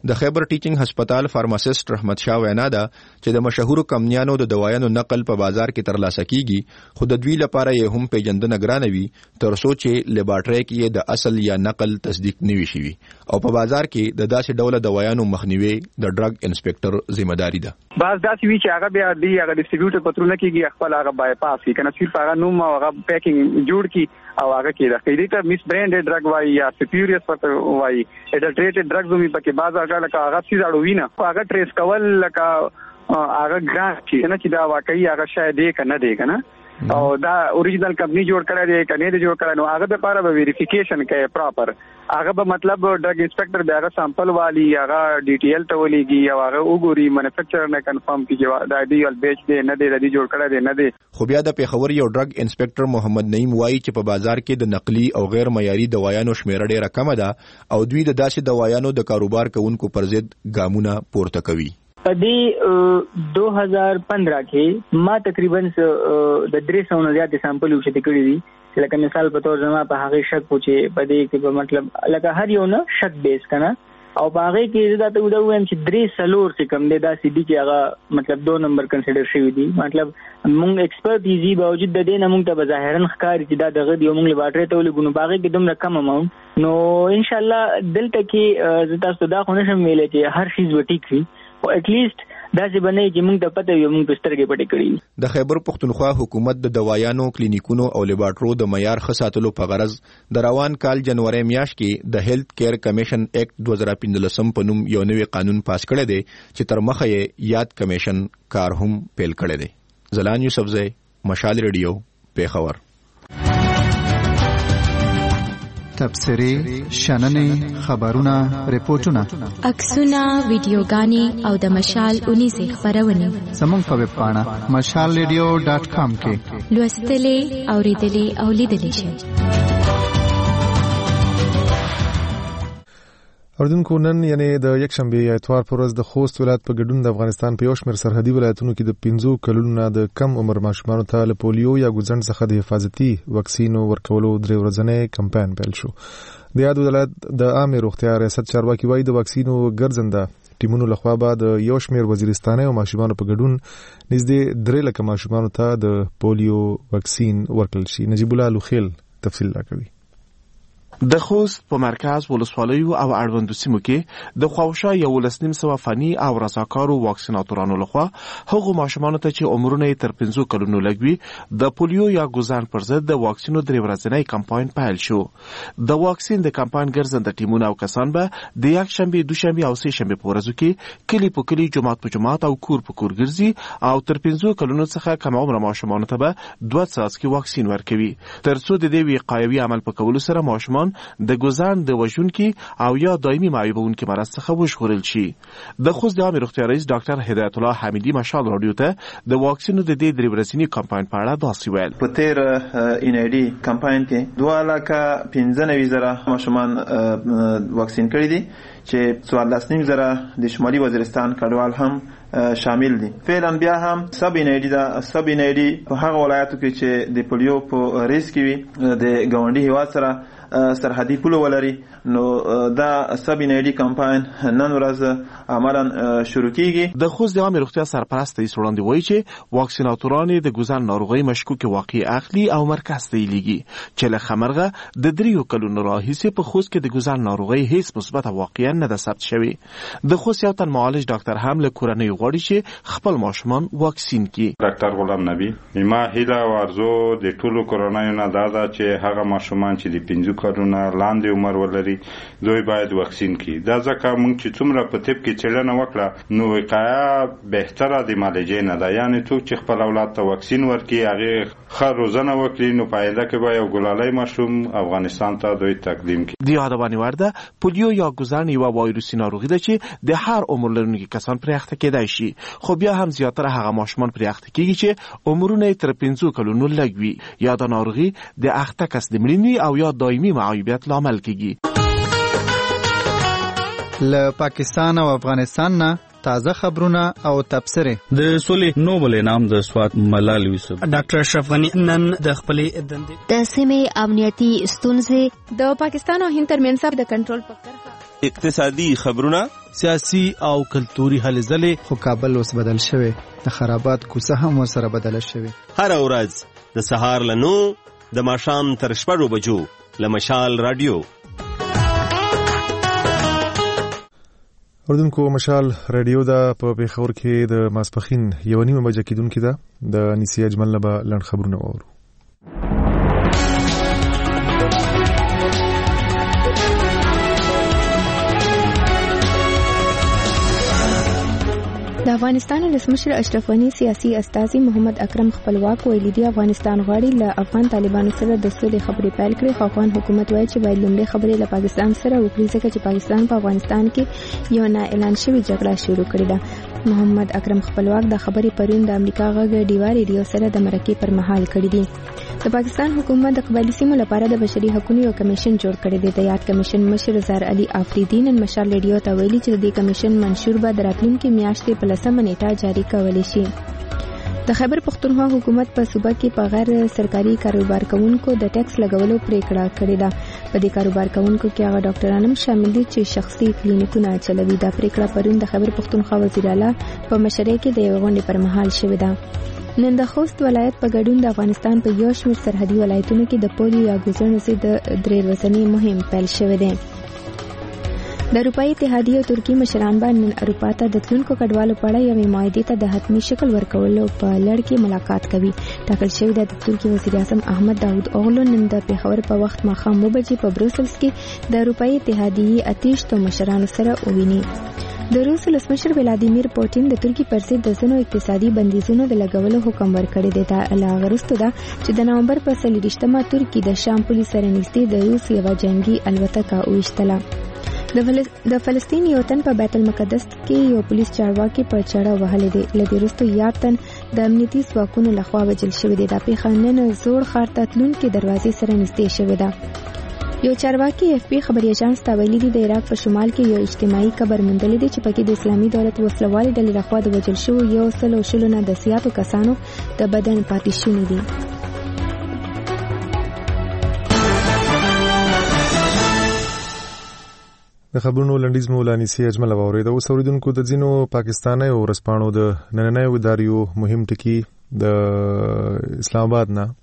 د خیبر ټیچینګ هسپتال فارماسیست رحمت شاه وینا ده چې د مشهورو کمپنیانو د دوايانو نقل په بازار کې ترلاسه کیږي خو د دوی لپاره یې هم پیژندنه ګرانه وي ترڅو چې لیبارټری کې د اصل یا نقل تصدیق نوي شي او په بازار کې د داسې ډول دوايانو مخنیوي د ډرګ انسپکټر ذمہداري ده. بعض داسې وی چې هغه بیا دی هغه ډیسټریبیوټر پترونه کیږي خپل هغه بای پاس کی کنه صرف هغه نوم او هغه پیکینګ جوړ کی او هغه کې راځي ته میس برانډ ډرګ وای یا سپیریس پته وای اډلټریټډ ډرګز هم پکې بعض هغه سیز اړوي نه هغه ټریس کول لکه هغه ګران چې نه چې دا واقعي هغه شاید دی کنه دی کنه او دا اوریجنل کمپنی جوړ کړی دی کنه دی جوړ کړی نو هغه د لپاره به ویریفیکیشن کوي پراپر هغه به مطلب ډرګ انسپکټر به هغه سامپل والی هغه ډیټیل ته ولېږي او هغه وګوري مینوفیکچرر نه کنفرم کیږي دا دی ول بیچ دی نه دی ردی جوړ کړی دی نه دی. خو بیا د پیښور یو ډرګ انسپکټر محمد نعیم وایي چې په بازار کې د نقلي او غیر معیاري دوايانو شمیره ډیره کمه ده او دوی د داسې دوايانو د کاروبار کوونکو پر ضد ګامونه پورته کوي. په 2015 کې ما تقریبا د 300 نه زیات سامپل وشته کړی دي لکه مثال په تور زما په هغه شک پوښي په دې کې په مطلب لکه هر یو نه شک بیس کنه او په هغه کې دا ته وډاوم چې 3 سلور څخه کم دی دا سي دي چې هغه مطلب 2 نمبر کنسیډر شوی دي مطلب مونږ ایکسپرت ایزي باوجود د دې نه مونږ ته ظاهرا ښکاري چې دا دغه دی مونږ لباټري ته ولګونو باغې کې دومره کم اماونت نو ان شاء الله دلته کې زه تاسو دا خو نشم ویلای چې هر شی به ټیک وي او اټ لیست دا چې باندې چې موږ ته پته وي موږ په سترګې پټې کړې. د خیبر پختونخوا حکومت د دوايانو کلینیکونو او لیبارټرو د معیار ښه ساتلو په غرض د روان کال جنوري میاشت کې د هیلث کیر کمیشن ایکټ 2015 په نوم یو نوی قانون پاس کړی دی چې تر مخه یې یاد کمیشن کار هم پیل کړی دی. زلان یوسفزئی مشال ریډیو پیښور. تبصرې شننې خبرونه ریپورتونه عکسونه ویډیوګانې او د مشال 19 خبرونه زموږ په ویب پاڼه mashalradio.com کې لوستلې اوریدلې او لیدلې شئ. اردوونکو نن یعنی د یکشنبه یا اتوار پر ورځ د خوست ولایت په ګډون د افغانستان په یو شمېر سرحدي ولایتونو کې د 15 کلونو نه د کم عمر ماشومانو ته له پولیو یا ګوزڼ څخه د حفاظتي واکسینو ورکولو 3 ورځنی کمپاین پیل شو. د یاد ولایت د عامه روغتیا ریاست چارواکي وایي د واکسینو ګرځنده ټیمونو لخوا به د یو شمېر وزیرستاني او ماشومانو په ګډون نږدې 3 لک ماشومانو ته د پولیو واکسین ورکړل شي. نجیب الله لوخیل تفصیل راکوي. د خوست په مرکز ولسوالیو او اړوندو سیمو کې د خواوشا 11.5 فني او رضاکارو واکسیناتورانو لخوا هغو ماشومانو ته چې عمرونه تر 15 کلونو لږ وي د پولیو یا ګوزڼ پر ضد د واکسینو 3 ورځنی کمپاین پیل شو. د واکسین د کمپاین ګرځنده ټیمونه او کسان به د یکشنبه دوشنبه او سه شنبه په ورځو کې کلی په کلی جمعات په جمعات او کور په کور ګرځي او تر 15 کلونو څخه کم عمر ماشومانو ته به 2 څاڅکي واکسین ورکوي ترڅو د دې وقایوي عمل په کولو سره ماشومان د ګوزڼ د وژونکي او یا دایمي معیوبونکي مرض څخه وژغورل شي. د خوست د عامه روغتیا رئیس ډاکټر هدایت الله حمیدي مشال رادیو ته د واکسینو د دې 3 ورځنی کمپاین په اړه داسې ویل. په تیر انایډي کمپاین کې 2,95,000 ماشومان واکسین کړي دي چې 14,500 د شمالي وزیرستان کډوال هم شامل دي. فعلا بیا هم سب انایډي په هغه ولایتو کې چې د پولیو په ریسک وي د ګاونډي هیواد سره سرحدي پول ولري نو دا سب انایډي کمپاین نن ورځ عملاً شروع کیږي. د خوست د عامه روغتیا سرپرست رئیس وړاندې وایي چې واکسیناتوران د ګوزڼ ناروغي مشکوک واقع اخلي او مرکز ته لیږي چې له خمرغه د 3 کلونو راهیسې په خوست کې د ګوزڼ ناروغي هیڅ مثبت واقعا نه ده ثبت شوی. د خوست یو تن معالج ډاکټر هم له کورنۍ غواړي چې خپل ماشومان واکسین کړي. ډاکټر غلام نبی ما هیله او ارزو د ټولو کورنۍ نه دا ده چې هغه ماشومان چې د 15 کلونو لاندې عمر ولري دوی باید واکسین کړي. دا ځکه موږ چې څومره په طب کې څېړنه وکړه نو وقایه بهتره د معالجې نه ده. یعنی څوک چې خپل اولاد ته واکسین ورکړي هغې ښه روزنه وکړي نو په آینده کې به یو ګلالی ماشوم افغانستان ته دوی تقدیم کړي. د یادونې وړ ده پولیو یا ګوزڼ یوه وایروسي ناروغي ده چې د هر عمر لرونکي کسان پرې اخته کېدای شي خو بیا هم زیاتره هغه ماشومان پرې اخته کېږي چې عمرونه تر 15 کلونو لږ وي یا د ناروغي د اخته کس د مړینې او یا دایمي معیوبیت لامل کېږي. له پاکستان او افغانستان نه تازه خبرونه او تبصرې. د سولې نوبل انعام د سوات ملال یوسف ډاکټر اشرف غنی نن د خپلې دندې د سیمې امنیتي ستونزې د پاکستان او هند ترمنځ د کنټرول په کرښه اقتصادي خبرونه سیاسي او کلتوري هلې ځلې، خو کابل اوس بدل شوی، د خرابات کوڅه هم ورسره بدله شوی. هر ورځ د سهار له 9 د ماښام تر 6 بجو له مشال رادیو. اوردونکو مشال رادیو دا په پیښور کې د ماسپخین 1:30 بجې کېدونکې ده. د انیسي اجمل نه به لنډ خبرونه واورو. د افغانستان ولسمشر اشرف غني سیاسي استازي محمد اکرم خپلواک ویلي دی افغانستان غواړي له افغان طالبانو سره د سولې خبرې پیل کړي، خو افغان حکومت وایي چې باید لومړی خبرې له پاکستان سره وکړي ځکه چې پاکستان په افغانستان کې یو نه اعلان شوی جګړه شروع کړې ده. محمد اکرم خپلواک د خبرې پرون د امریکا غږ ډیوا ریډیو سره د مرکې پر مهال کړې دي. د پاکستان حکومت د قبایلی سیمو لپاره د بشري حقوقو یو کمیشن جوړ کړی دی. د یاد کمیشن مشر زار علي افریدی نن مشال ریډیو ته ویلي چې د دې کمیشن منشور به د راتلونکي میاشتې په 10 نیټه جاری کولی شي. د خیبر پختونخوا حکومت په صوبه کې په غیر سرکاري کاروبار کوونکو د ټیکس لګولو پریکړه کړې ده. په دې کاروبار کوونکو کې هغه ډاکټران هم شامل دي چې شخصي کلینیکونه چلوي. دا پریکړه پرون د خیبر پختونخوا وزیر اعلی په مشرۍ کې د یو غونډې پر مهال شوې ده. نن د خوست ولایت په ګډون د افغانستان په یو شمېر سرحدي ولایتونو کې د پولیو یا ګوزڼو ضد د 3 ورځنی مهم پیل شوی دی. د اروپایي اتحادیې او ترکیې مشران باندې نن اروپا ته د تلونکو کډوالو په اړه یوې معاهدې ته د حتمي شکل ورکولو په لړ کې ملاقات کوي. ټاکل شوی دی د ترکیې وزیر اعظم احمد داود اوغلو نن د پېښور په وخت ماښام 9 بجې په بروسلز کې د اروپایي اتحادیې اتیشتو مشرانو سره وویني. د روس ولسمشر ولادیمیر پوتین د ترکیې پر ضد د ځینو اقتصادي بندیزونو د لګولو حکم ورکړی دی. دا له هغه وروسته ده چې د نومبر په 24مه ترکیې د شام پولې سره نږدې د روس یوه جنګي الوتکه وویشتله. د فلسطین یو تن په بیت المقدس کې یو پولیس چارواکي په چاړه وهلی دی. له دې وروسته یو تن د امنیتي ځواکونو لخوا وژل شوی دی. دا پیښه نن زوړ ښار ته تلونکې دروازې سره نږدې شوې ده. یو چارواکي اف پی خبري اژانس ته ویلي دی د عراق په شمال کې یو اجتماعي قبر موندلی دی چې پکې د اسلامي دولت وسلوالې ډلې لخوا د وژل شوو 100 نه د زیاتو کسانو د بدن پاتې شوني دي. د خبرونو لنډیز مو لانیسي اجمل واورید. اوس اوریدونکو د ځینو پاکستاني او ورسپانو د نننیو اداریو مهم ټکی د اسلام آباد نه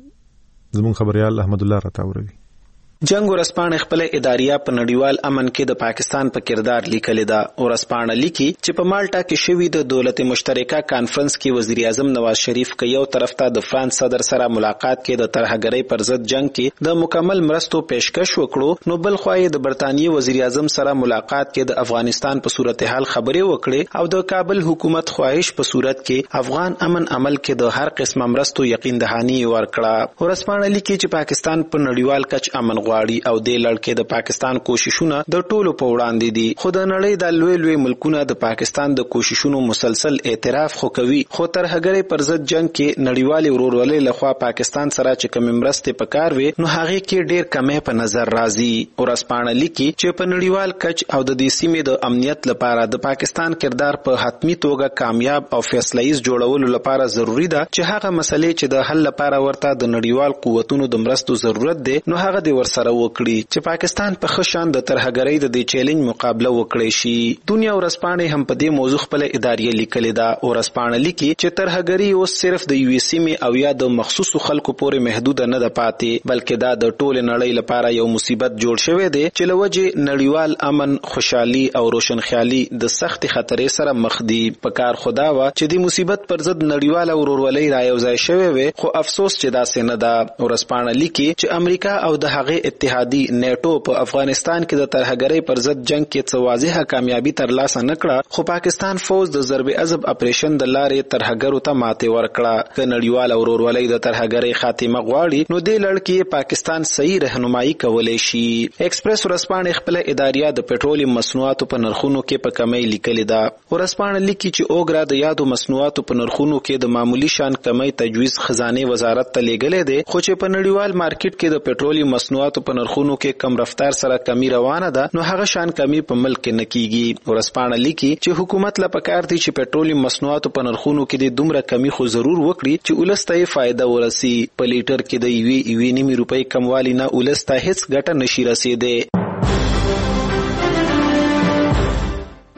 زموږ خبريال احمد الله راتاوروي. جنگ ورسپانه خپل اداریه په نړیوال امن کې د پاکستان په کردار لیکلې ده. ورسپانه لیکي چې په مالټا کې شوی د دولت مشترکه کانفرنس کې وزیر اعظم نواز شریف کې یو طرف ته د فرانس صدر سره ملاقات کې د ترهګرۍ پر ضد جنگ کې د مکمل مرستو پیشکش وکړو، نو بل خو د برتانیې وزیر اعظم سره ملاقات کې د افغانستان په صورتحال خبرې وکړي او د کابل حکومت خواهش په صورت کې افغان امن عمل کې د هر قسم مرستو یقین دهانی ورکړه. ورسپانه لیکي چې پاکستان په نړیوال کچ امن غواړي او د لړکې د پاکستان کوششونه د ټولو په وړاندې دي. خو د نړۍ د لوی ملکونه د پاکستان د کوششونو مسلسل اعتراف خو کوي، خو ترهګرۍ پر ضد جنگ کې نړیوال ورورولۍ لخوا پاکستان سره چې کوم مرستې پکار وي نو هغه کې ډیر کمې په نظر راځي. ورسپانه لیکي چې په نړیوال کچ او د دې سیمې د امنیت لپاره د پاکستان کردار په حتمی توګه کامیاب او فیصله‌ایز جوړولو لپاره ضروری ده چې هغه مسلې چې د حل لپاره ورته د نړیوال قوتونو د مرستو ضرورت دی نو هغه د ورسره وکړي چې پاکستان په خشان د ترهګرۍ د دې چیلنج مقابله وکړي شي. دنیا ورسپانه هم په دې موضوع خپل اداریه لیکلې ده. ورسپانه لیکي چې ترهګرۍ اوس صرف د یو سیمې او یا د مخصوصو خلکو پورې محدود نه ده پاتې، بلکې دا د ټول نړۍ لپاره یو مصیبت جوړ شوی دی چې لوجه نړیوال امن، خوشحالي او روشنخیالي د سخت خطرې سره مخ دي. په کار خدا وا چې د مصیبت پر ضد نړیوال ورورولۍ رايوځای شوی وي، خو افسوس چې دا څنګه ده. ورسپانه لیکي چې امریکا او د هغه اتحادی نیټو په افغانستان کې د ترهګرۍ پر ضد جنگ کې څه واضحه کامیابی ترلاسه نکړه، خو پاکستان فوج د ضرب عضب اپریشن د لارې ترهګرو ته ماته ورکړه. که نړیوال ورورولۍ د ترهګرۍ خاتمه غواړي نو د لړ پاکستان صحیح رهنمایي کولای شي. ایکسپریس ورسپانه خپل اداریه د پټرولیم مصنوعاتو په نرخونو کې په کمی لیکلې ده. ورسپانه لیکي چې اوګرا د یادو مصنوعاتو په نرخونو کې د معمولی شان کمی تجویز خزانه وزارت ته لیږلې ده، خو چې په نړیوال مارکیټ کې د پټرولیم مصنوعاتو په نرخونو کې کم رفتار سره کمی روانه ده نو هغه شان کمی په ملک کې نکېږي. ورسپانه لیکي چې حکومت لا پکار دي چې پټرولیم مصنوعاتو په نرخونو کې د دومره کمی خو ضرور وکړي چې ولسته فائدہ ورسي. په لیټر کې د 1.9 روپۍ کموالی نه ولسته هیڅ ګټه نشي رسیدي.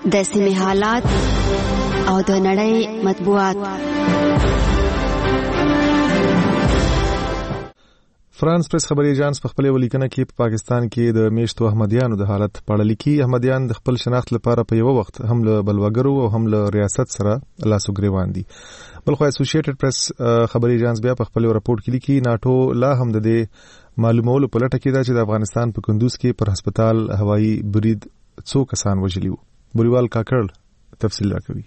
د سیمې حالات او د نړۍ مطبوعات. فرانس پریس خبري ایجانس په خپل ولیکنه کې په پاکستان کې د میشتو احمدیانو د حالت په اړه لیکي. احمدیان د خپل شناخت لپاره په یو وخت هم له بلوګرو او هم له ریاست سره لاسو ګریوان دي. بلخو اسوسییټډ پریس خبري ایجانس بیا په خپل راپورټ کې لیکي ناتو لا هم د دې معلومولو په لټه کې ده چې د افغانستان په کندوز کې پر هسپتال هوایی برید څو کسان وژلي وو. بوریوال کاکړ تفصیل راکوي.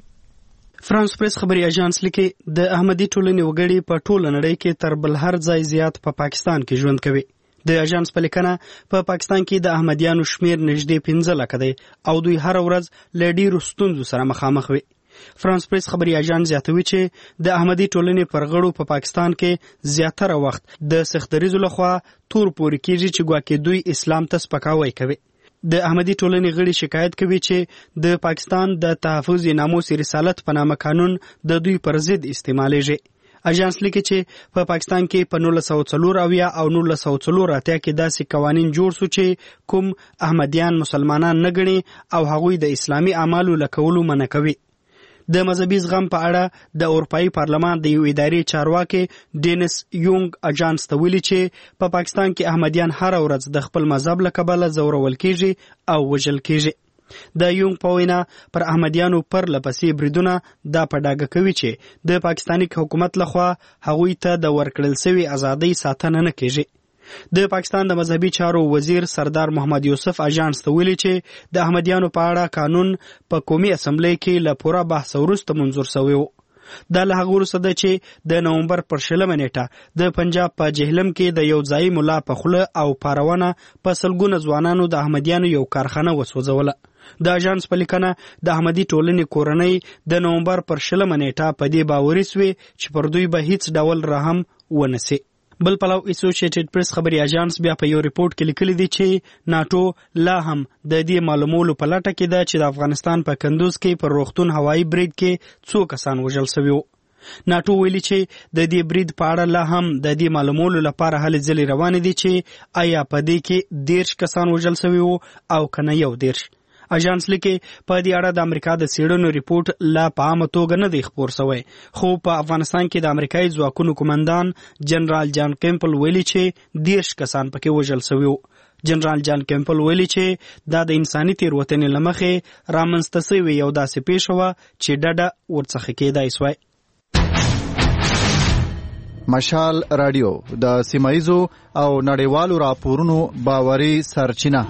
فرانس پریس خبري اژانس لیکي د احمدي ټولنې وګړي په ټوله نړۍ کې تر بل هر ځای زیات په پاکستان کې ژوند کوي. د اژانس په لیکنه په پاکستان کې د احمدیانو شمیر نږدې 15 لک دی او دوی هر ورځ له ډیرو ستونزو سره مخامخ وي. فرانس پریس خبري اژانس زیاتوي چې د احمدي ټولنې پر غړو په پاکستان کې زیاتره وخت د سختدریزو لخوا تور پوري کېږي چې ګواکې دوی اسلام ته سپکاوی کوي. د احمدي ټولنې غړي شکایت کوي چې د پاکستان د تحفظ ناموس رسالت په نامه قانون د دوی پر ضد استعمالېږي. اژانس لیکي چې په پاکستان کې په 1904 او 1904 کې داسې قوانین جوړ شو چې کوم احمدیان مسلمانان نه ګڼي او هغوی د اسلامي اعمالو لکولو منع کوي. د مذهبي زغم په اړه د اروپאי پارلمان د یو اداري چارواکي ډینس یونګ اژانس ته ویلي چې په پاکستان کې احمدیان هر ورځ د خپل مذهب له کبله ځورول کیږي او وژل کیږي. د یونګ په وینا پر احمدیانو پر لپسې بریدونه دا په ډاګه کوي چې د پاکستاني حکومت لخوا هغوی ته د ورکړل شوی ازادۍ ساتنه نه کیږي. د پاکستان د مذهبي چارو وزیر سردار محمد یوسف اژانس ته ویلي چې د احمدیانو په اړه قانون په قومي اسمبلی کې له پوره بحث وروسته منظور شوی و. دا له هغه وروسته ده چې د نومبر پر 16 نیټه د پنجاب په جهلم کې د یو ځای مولا په خوله او پارونه په سلګونه ځوانانو د احمدیانو یو کارخانه وسوځوله. د اژانس په لیکنه د احمدي ټولنې کورنۍ د نومبر پر 16 نیټه په دې باوري سوي چې پر دوی به هیڅ ډول رحم ونسي. بل پلو اسوسییټډ پریس خبري اژانس بیا په یو ریپورت کې لیکلي دي چې ناتو لا هم د دې معلومولو په لټه کې ده چې د افغانستان په کندوز کې پر روغتون هوایی برید کې څو کسان وژل شوي وو. ناتو ویلي چې د دې برید په اړه لا هم د دې معلومولو لپاره هلې ځلې روانې دي چې آیا په دې کې 10 کسان وژل شوي وو او کنه یو 10. اژانس لیکي په دې اړه د امریکا د څېړنو ریپورت لا په عامه توګه نه دی خپور شوی، خو په افغانستان کې د امریکایي ځواکونو قومندان جنرال جان کیمپل ویلي چې 10 کسان پکې وژل شوي وو. جنرال جان کیمپل ویلي چې دا د انساني تېروتنې له مخې رامنځته شوې یو داسې پیښه وه چې ډډه ورڅخه کېدای سوای. مشال رادیو د سیمایزو او نړیوالو راپورونو باوري سرچینه.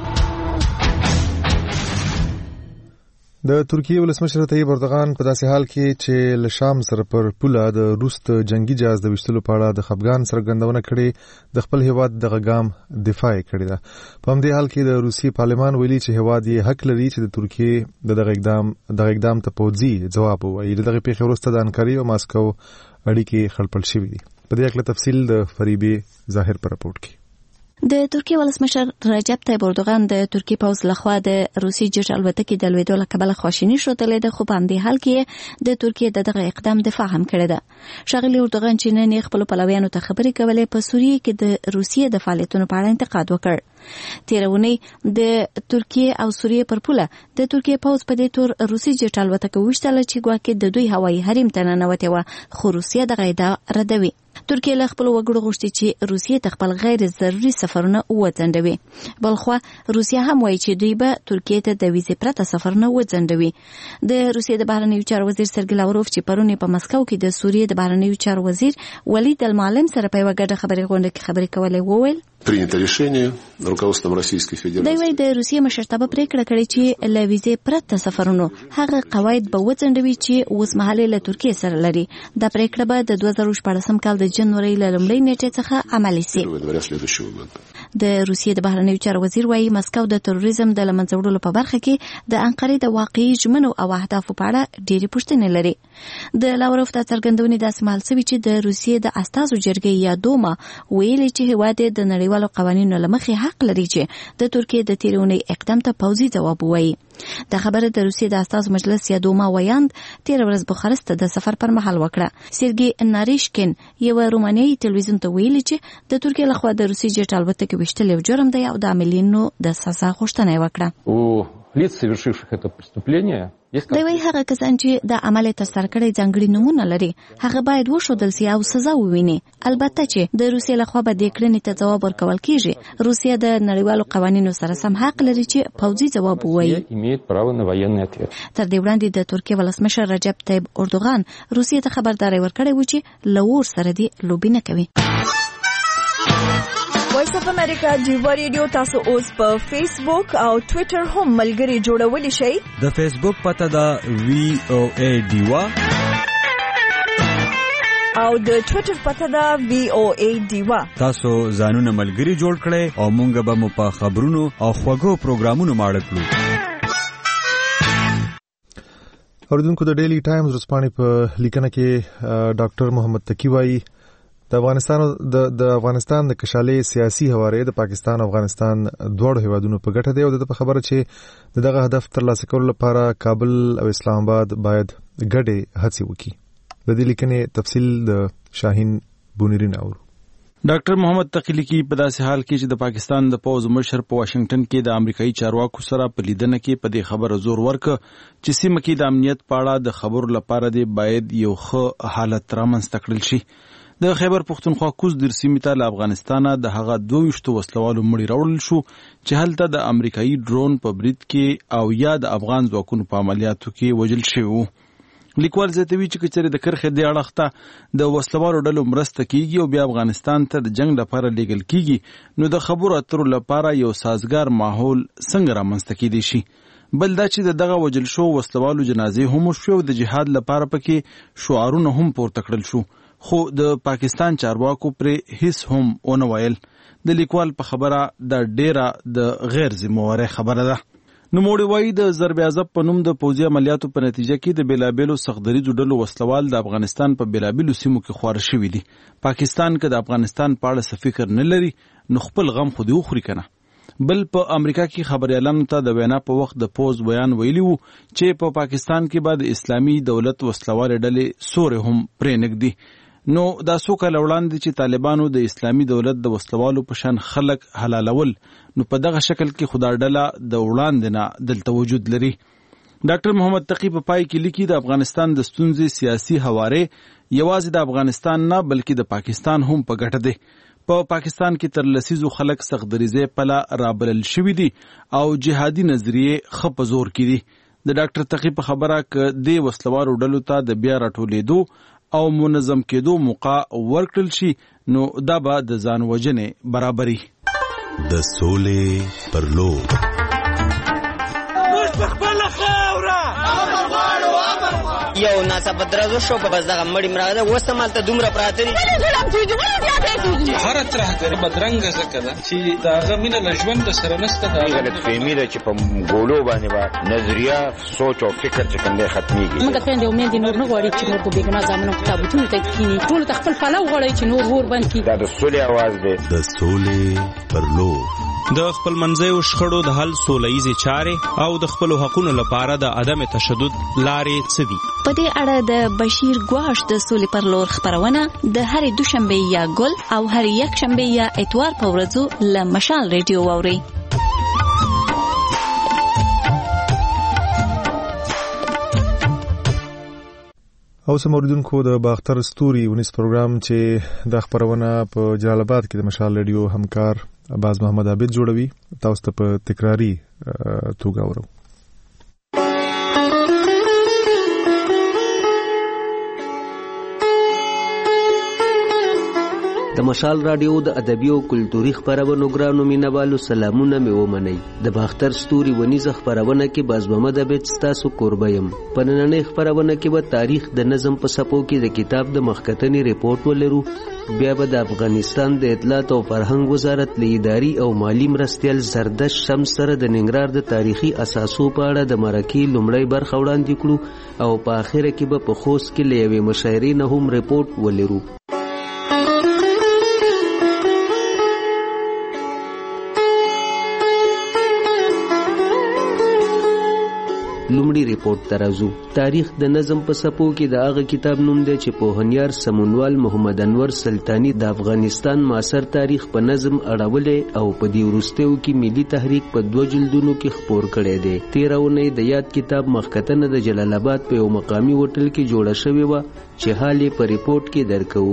د ترکیه ولسمشر طیب اردوغان په داسې حال کې چې له شام سره پر پوله د روس جنگي جهاز د وشتلو په اړه د خفګان څرګندونه کړې د خپل هیواد د غام دفاع کړې ده. په همدې حال کې د روسي پارلمان ویلي چې هیواد یې حق لري چې د ترکیه د اقدام ته پوځي ځواب ووایي. دغه پیښې وروسته د انکاري او ماسکو اړیکې خلپړ شوې دي. په دې اړه تفصیل د فریبې ظاهر پر راپورټ کې. د ترکیه ولسمشر رجب طیب اردوغان د ترکیه پوځ لخوا د روسي جټ الوتکې د لویدو له کبله خواشیني ښودلې ده، خو په همدې حال کې د ترکیه دغه اقدام دفاع هم کړې ده. ښاغلي اردوغان چې نن خپل پلویانو ته خبرې کولې په سوریه کې د روسیې د فعالیتونو په اړه انتقاد وکړ. تیرونی د ترکیه او سوریه پر پوله د ترکیه پوځ په دې تور روسي جټ الوتکه وشتله چې ګواکې د دوی هوایي حریم ته ننوتې وه، خو روسیه دغه ادعا ردوي. ترکیه له خپل وګړو غوښتي چې روسیې ته خپل غیر ضروري سفرونه وځنډوي. بلخوا روسیه هم وایي چې دوی به ترکیه ته د ویزې پرته سفرونه وځنډوي. د روسیې د بهرنیو چارو وزیر سرګی لاوروف چې پرون په مسکو کې د سوریې د بهرنیو چارو وزیر ولید المعلم سره په یوه ګډه خبرې غونډه کې خبرې کولې، وویل принято решение руководством Российской Федерации. دوی د روسیې مشرتابه پریکړه کړې چې له ویزې پرته سفرونو هغه قواعد به وځنډوي چې اوس مهال له ترکیې سره لري. دا پریکړه به د 2014 کال د جنوري له لومړۍ نیټې څخه عملي شي. د روسیې د بهرنیو چارو وزیر وايي مسکو د تروریزم د لمنځه وړلو په برخه کې د انقرې د واقعي ژمنو او اهدافو په اړه ډېرې پوښتنې لري. د لاوروف د څرګندونې داسې مهال شوي چې د روسیې د استازو جرګې یا دوما ویلي چې هیواد د نړیوالو قوانینو له مخې حق لري چې د ترکیې د تېرې اونۍ اقدام ته پوځي ځواب ووایي. دا خبره د روسیې د استازو مجلس یا دوما ویاند تېره ورځ بخارست ته د سفر پر مهال وکړه. سرګي ناریشکین یو رومانیایي تلویزیون ته ویلي چې د ترکیې لخوا د روسي جټ الوتکې ویشتل یو جرم دی او د عاملینو د سزا غوښتنه یې وکړه. У лиц, совершивших это преступление, دوی هغه کسان چې د عمل ترسره کړي ځانګړي نمونه لري هغه باید وښودل سي او سزا وویني. البته چې د روسیې لخوا به د کړنې ته ځواب ورکول کیږي. روسیه د نړیوالو قوانینو سره سم حق لري چې پوځي ځواب ووایي. تر دې وړاندې د ترکیې ولسمشر رجب طیب اردوغان روسیې ته خبرداری ورکړی و چې له اور سره دې لوبې نه کوي. وایس اف امریکا ډیوا ریډیو تاسو اوس په فیسبوک او ټوئیټر هم ملګري جوړولی شئ. د فیسبوک پته دا VOA ډیوا او د ټوئیټر پته دا VOA ډیوا. تاسو ځانونه ملګري جوړ کړئ او مونږ به مو په خبرونو او خوږو پروګرامونو ماړه کړو. اوریدونکو د ډیلی ټایمز ورځپاڼې په لیکنه کې ډاکټر محمد تقی وایي د افغانستان د کشالې سیاسي حواله د پاکستان او افغانستان دواړو هیوادونو په ګټه دی او د خبره چې دغه هدف ترلاسه کولو لپاره کابل او اسلام آباد باید ګډه هڅې وکړي. د دې لیکنې تفصیل د شاهین بونیرین اورو. ډاکټر محمد تقی لیکي په داسې حال کې چې د پاکستان د پوز مشر په واشنگټن کې د امریکایي چارواکو سره په لیدنه کې په دې خبره زور ورک چې سیمه کې د امنیت په اړه د خبرو لپاره دی باید یو ښه حالت رامنځته کړل شي. د خیبر پختونخوا کوز در سیمې ته له افغانستانه د هغه 22 وسلوالو مړي راوړل شو چې هلته د امریکایي ډرون په برید کې او یا د افغان ځواکونو په عملیاتو کې وژل شوي وو. لیکوال زیاتوي چې کچره د کرخې د اړخته د وسلوالو ډلو مرسته کیږي او بیا افغانستان ته د جنگ لپاره لیږل کیږي نو د خبرو اترو لپاره یو سازگار ماحول څنګه رامنځته کیدی شي. بل دا چې دغه وژل شو وسلوالو جنازې هم شو د جهاد لپاره پکې شعارونه هم پورته کړل شو خو د پاکستان چارواکو پر هیڅ هم ونه ویل. د لیکوال په خبره د ډیره د غیر ذمہواره خبره ده. نو موړي وایي د ضرب عذاب په نوم د پوځي عملیاتو په نتیجه کې د بیلابیلو سختدریځو ډلو وسلوال د افغانستان په بیلابیلو سیمو کې خوار شوي دي. پاکستان که د افغانستان په اړه څه فکر نه لري نو خپل غم خو دې وخوري کنه. بل په امریکا کې خبريالانو ته د وینا په وخت د پوز بیان ویلی وو چې په پاکستان کې بعد اسلامي دولت وسلوال ډلې سوري هم پرې نګدي. نو دا څو کاله وړاندې چې طالبانو د اسلامي دولت د وسلوالو په شان خلک حلالول نو په دغه شکل کې خدا ډله د وړاندې نه دلته وجود لري. ډاکټر محمد تقی په پای کې لیکي د افغانستان د ستونزې سیاسي حواله یوازې د افغانستان نه بلکې د پاکستان هم په ګټه ده. په پاکستان کې تر لسیزو خلک سختدریزه پلا رابلل شوی دي او جهادي نظریه خپ زور کړي. د ډاکټر تقی په خبره ک د وسلوالو ډلو ته د بیا راټولېدو او منظم کېدو موقع ورکړل شي نو دا به د ځان وژنې برابري. د سولې پر لور موږ په خپل خاوره یو ناڅاپه درزو شو په بس دغه مړی مراده وسمال ته دومره پراته دي هر ترهګر بدرنګ زکه ده چې داغه مینه له ژوند سره نسته دا غلط فهمي ده چې په ګولو باندې با نظریه سوچ او فکر چې کوم دی ختميږي. موږ ته د امید نور نه غواړي چې موږ په بیګنا ځامنو کتابونه ته کینی ټول خپل فلو غواړي چې نور ور باندې دا د سولې आवाज دی. د سولې پر لور د خپل منځیو شخړو د حل سولهیزې چارې او د خپل حقوقو لپاره د عدم تشدد لارې څه دي. په دې اړه د بشیر ګواش د سولې پر لور خبرونه د هرې دوشنبه یا ګل او هرې یکشنبه یا اتوار په ورځو له مشال ریډیو واوري. او سموردونکو د باختر ستوري ونیس پروګرام چې د خبرونه په جلال آباد کې د مشال ریډیو همکار عباس محمد عابد جوړوي تاسو ته په تکراری توګه ورو. د مشال رادیو د ادبي او کلتوري خبرونو ګرانو مینوالو سلامونه مې ومنئ. د باختر ستوري ونیزه خبرونه کې باز محمد عابد ستاسو کوربه یم. په نننۍ خبرونه کې به تاریخ د نظم په څپو کې د کتاب د مخکتنې ریپورت ولرو. بیا به د افغانستان د اطلاعات او فرهنګ وزارت له اداري او مالی مرستیال زردشت شمس سره د ننګرهار د تاریخي اساسو په اړه د مرکې لومړی برخه وړاندې کړو او په اخره کې به په خوست کې له یوې مشاعرې نه هم ریپورت ولرو. لومړی ریپورت ته راځو. تاریخ د نظم په څپو کې د هغه کتاب نوم دی چې پوهنیار سمونوال محمد انور سلطانی د افغانستان معاصر تاریخ په نظم اړولې او په دې وروستیو کې ملي تحریک په 2 جلدونو کې خپور کړی دی. 13 اونۍ د یاد کتاب مخکتنه د جلال آباد په یو مقامي هوټل کې جوړه شوې وه چې حال یې په ریپورت کې درکوو.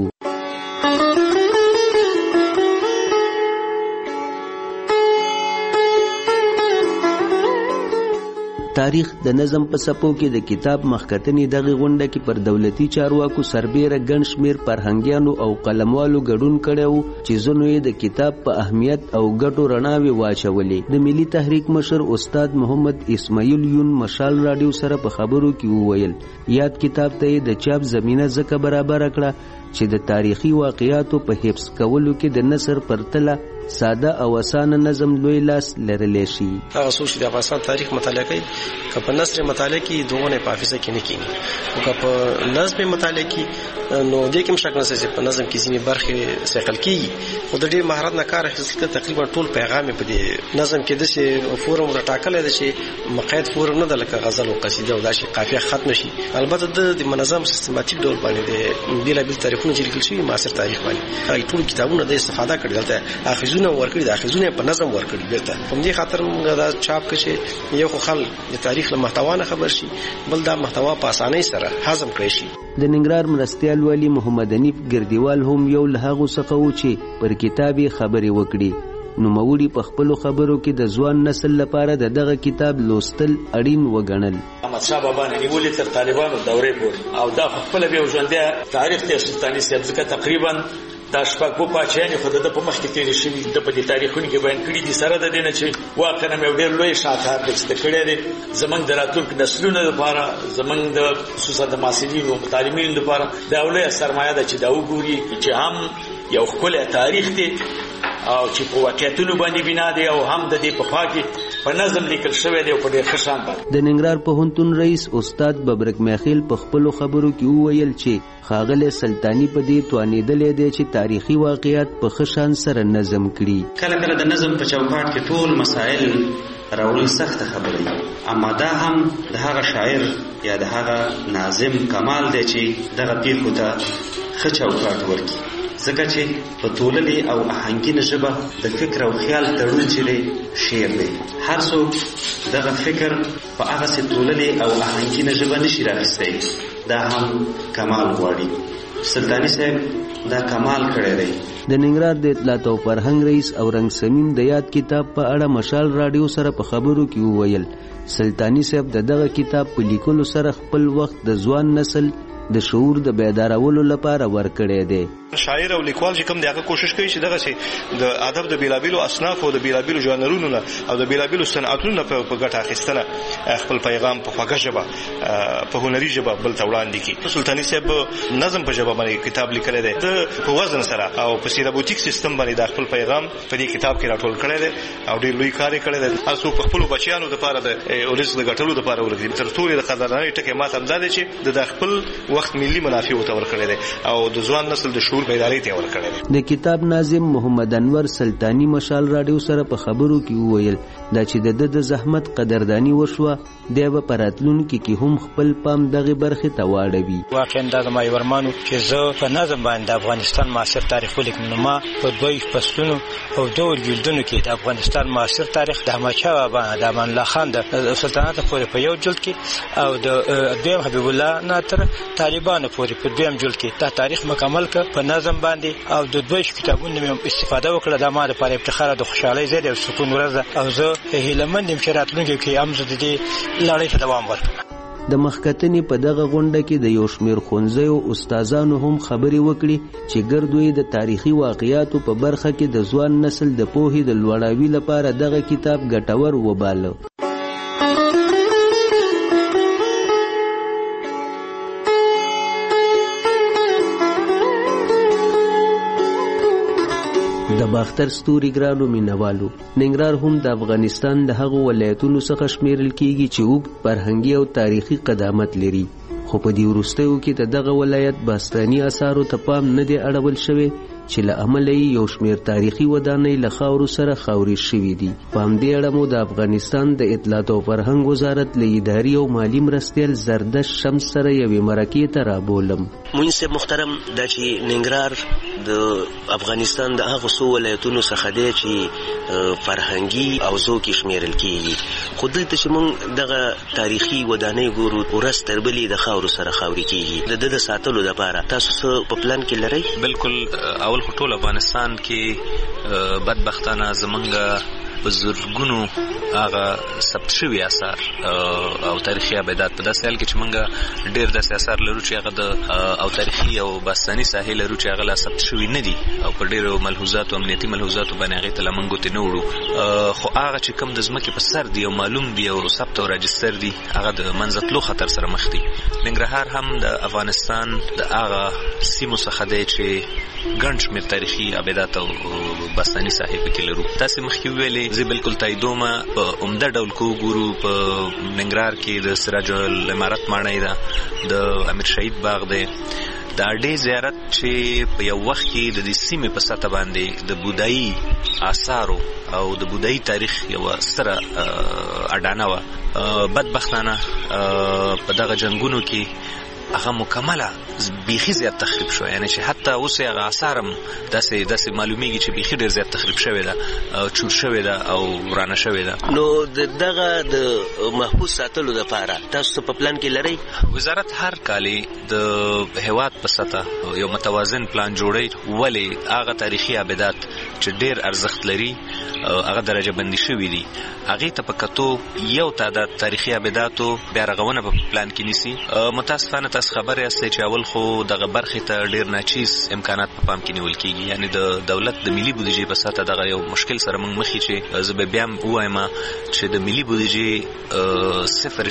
تاریخ د نظم په څپو کې د کتاب مخکتنې دغه غونډه کې پر دولتي چارواکو سربیره ګڼ شمېر فرهنګیانو او قلموالو ګډون کړی وو چې ځینو یې د کتاب په اهمیت او ګټو رڼاوې واچولې. د ملي تحریک مشر استاد محمد اسماعیل یون مشال راډیو سره په خبرو کې وویل یاد کتاب ته یې د چاپ زمینه ځکه برابره کړه چې د تاریخي واقعیاتو په حفظ کولو کې د نثر پرتله ساده او اسانه نظم لوی لاس لرلی شي. هغه څوک چې د افغانستان تاریخ مطالعه کوي که په نثر مطالعه کې دوغونه په حافظه کې نه کېږي او که په نظم مطالعه کې نو دې کې مشکل نشته چې په نظم کې ځینې برخې سیقل کېږي خو د ډېر مهارت نه کار اخیستل کېږي. تقریبا ټول پیغام په دې نظم کې داسې فورم ټاکلی دی چې مقید فورم نه ده لکه غزل او قصیده او داسې قافیه ختم شي. البته د منظم سیستماتیک ډول باندې د بېلابېل تاریخونه چې لیکل شوي معاصر تاریخ باندې ټول کتابونه د استفاده کړي دلته اخیزونه ورکړي د اخیزونه په نظم ورکړي بیرته په دې خاطر موږ دا چاپ کړي یو خو خلک د تاریخ له محتوا نه خبر شي بل دا محتوا په اسانۍ سره هضم کړي شي. د ننګرهار مرستیال والی محمد حنیف ګردیوال هم یو له هغو څخه و چې پر کتاب یې خبرې وکړي. نوموړي په خپلو خبرو کې د ځوان نسل لپاره دغه کتاب لوستل اړین وګڼل. احمدشاه بابا نه نیولې تر طالبانو دورې پورې او دا خپل به ژوندۍ تاریخ ته سلطاني سیب ځکه تقریبا دا شپږ په پاچاني خو د په مخ کې تیرې شوي د په دې تاریخونو کې بیان کړي دي سره د دې نه چې واقعا مې ډېر لوی شاهکار دی چې د کړی دی زموږ د راتلونکو نسلونو لپاره زموږ د خصوصا د محصلینو متعلمینو لپاره دا لویه سرمایه ده چې دا وګوري چې هم یو ښکلی تاریخ دی او چې په واقعیتونو باندې بنا دی او هم د دې په خوا کې په نظم لیکل شوی دی او په ډېر ښه شان باندې. د ننګرهار پوهنتون رئیس استاد ببرک میخیل په خپلو خبرو کې وویل چې ښاغلی سلطاني په دې توانېدلی دی چې تاریخي واقعیات په ښه شان سره نظم کړي. کله کله د نظم په چوکاټ کې ټول مسائل راوړل سخته خبره اما دا هم د هغه شاعر یا د هغه ناظم کمال دی چې دغه پیښو ته ښه چوکاټ ورکړي ځکه چې په ټولنې او آهنګینه ژبه د فکر او خیال تړون چې دی شعر دی. هر څوک دغه فکر په هغسې ټولنې او آهنګینه ژبه نشي راخیستی دا هم کمال غواړي. سلطاني صاحب دا کمال کړی دی. د ننګرهار د اطلاعات او فرهنګ رئیس اورنګ سمیم د یاد کتاب په اړه مشال راډیو سره په خبرو کې وویل سلطاني صاحب دغه کتاب په لیکلو سره خپل وخت د ځوان نسل د شعور د بیدارولو لپاره ورکړی دی. شاعر او لیکوال چې کوم دی هغه کوشش کوي چې دغه د ادب د بیلابیلو اصناف او د بیلابیلو ژانرونو نه او د بیلابیلو صنعتونو په ګټه اخیستنه خپل پیغام په خوږه ژبه په هنري ژبه بل ته وړاندې کړي. سلطاني صاحب نظم په ژبه باندې کتاب لیکلی دی په وزن سره او په سیرابوتیک سیستم باندې د خپل پیغام په دې کتاب کې راټول کړی دی او ډېر لوی کار یې کړی دی. هر څوک په خپلو بچیانو دپاره د ولس د ګټلو دپاره ورځي. تر ټولو د قدردانۍ ټکی ماته همدا دی چې د خپل وخت ملي منافع ورته ورکړی دی او د ځوان نسل د شعور بیدارۍ ته یې ورکړی. د کتاب ناظم محمد انور سلطانی مشال راډیو سره په خبرو کې وویل دا چې د زحمت قدردانی وشوه دی به په راتلونکي کې هم خپل پام دغه برخې ته واړوي. واقعا دا زما یو ارمان و چې زه په نظم باندې د افغانستان معاصر تاریخ ولیکم. نو ما په 2 فصلونو او 2 جلدونو کې د افغانستان معاصر تاریخ د احمدشاه بابا د امان الله خان د سلطنت پورې په یو جلد کې او د دویم حبیب الله نه تر طالبانو پورې په دویم جلد کې دا تاریخ مکمل ک په نظم باندې او د 2 کتابونو مې استفاده وکړه. دا ما لپاره افتخار او د خوشحالۍ ځای دی او سکون ورځ او زه هیلهمند یم چې راتلونکي کې هم زه د دې لړۍ ته دوام ورکړم. د مخکتنې په دغه غونډه کې د یو شمېر ښوونځیو استادانو هم خبرې وکړي چې ګردوی د تاریخي واقعیاتو په برخه کې د ځوان نسل د پوهې د لوړاوي لپاره دغه کتاب ګټور وباله. د باختر ستوري ګرانو مینوالو ننګرهار هم د افغانستان د هغو ولایتونو څخه شمیرل کیږي چې اوږد فرهنګي او تاریخي قدامت لري خو په دې وروستیو کې دغه ولایت باستاني آثارو ته پام نه دی اړول شوی چې له امله یې یو شمېر تاریخي ودانۍ له خاورو سره خاورې شوي دي. په همدې اړه مو د افغانستان د اطلاعات او فرهنګ وزارت له اداري او مالي مرستیال زردشت شمس سره یوې مرکې ته رابولم. مونږ محترم دا چې ننګرهار د افغانستان د هغو څو ولایتونو څخه دی چې فرهنګي اوضاع کې شمیرل کیږي، خو دلته چې مونږ دغه تاریخي ودانۍ ګورو ورځ تر بلې د خاورو سره خاورې کیږي. د ساتلو لپاره تاسو څه په پلان کې لرئ؟ بالکل اول خو ټول افغانستان کې بدبختانه زمونږ په زرګونو هغه ثبت شوي آثار او تاریخي ابدات په داسې حال کې چې موږ ډېر داسې آثار لرو چې هغه د او تاریخي او باستاني ساحې لرو چې هغه لا ثبت شوي نه دي او په ډېرو ملحوظاتو امنیتي ملحوظاتو باندې هغې ته لا موږ ګوتې نه وړو، خو هغه چې کوم د ځمکې په سر دي او معلوم دي او ثبت او راجستر دي هغه د منځ تلو خطر سره مخ دي. ننګرهار هم د افغانستان د هغه سیمو څخه دی چې ګڼ شمېر تاریخي ابدات او باستاني ساحې پکې لرو. تاسې مخکې وویلې زه بالکل تاییدومه په عمده ډول کو ګورو په ننګرهار کې د سراج العمارت ماڼۍ ده، د امیر شهید باغ دی، د اډې زیارت چې په یو وخت کې د دې سیمې په سطح باندې د بودایي آثارو او د بودایي تاریخ یوه ستره اډانه وه، بدبختانه په دغه جنګونو کې هغه مکمله بیخي زیات تخریب شو، یعنی چې حتی اوس هغه آثار هم داسې معلومیږي چې بیخي ډېر زیات تخریب شوې ده، چور شوې ده او ورانه شوې ده. نو دغه د محفوظ ساتلو لپاره تاسو په پلان کې لرئ؟ وزارت هر کال د هیواد په سطح یو متوازن پلان جوړوي، ولې هغه تاریخي ابدات چې ډېر ارزښت لري هغه درجه بندي شوي دي، هغې ته په کتو یو تعداد تاریخي ابداتو بیا رغونه په پلان کې نیسي. متاسفانه تاسو خبر یاستئ چې اول خو دغه برخې ته ډېر ناچیز امکانات په پام کې نیول کېږي، یعنی د دولت د ملي بودیجې په سطح دغه یو مشکل سره موږ مخ یو چې زه به بیا هم ووایم چې د ملي بودیجې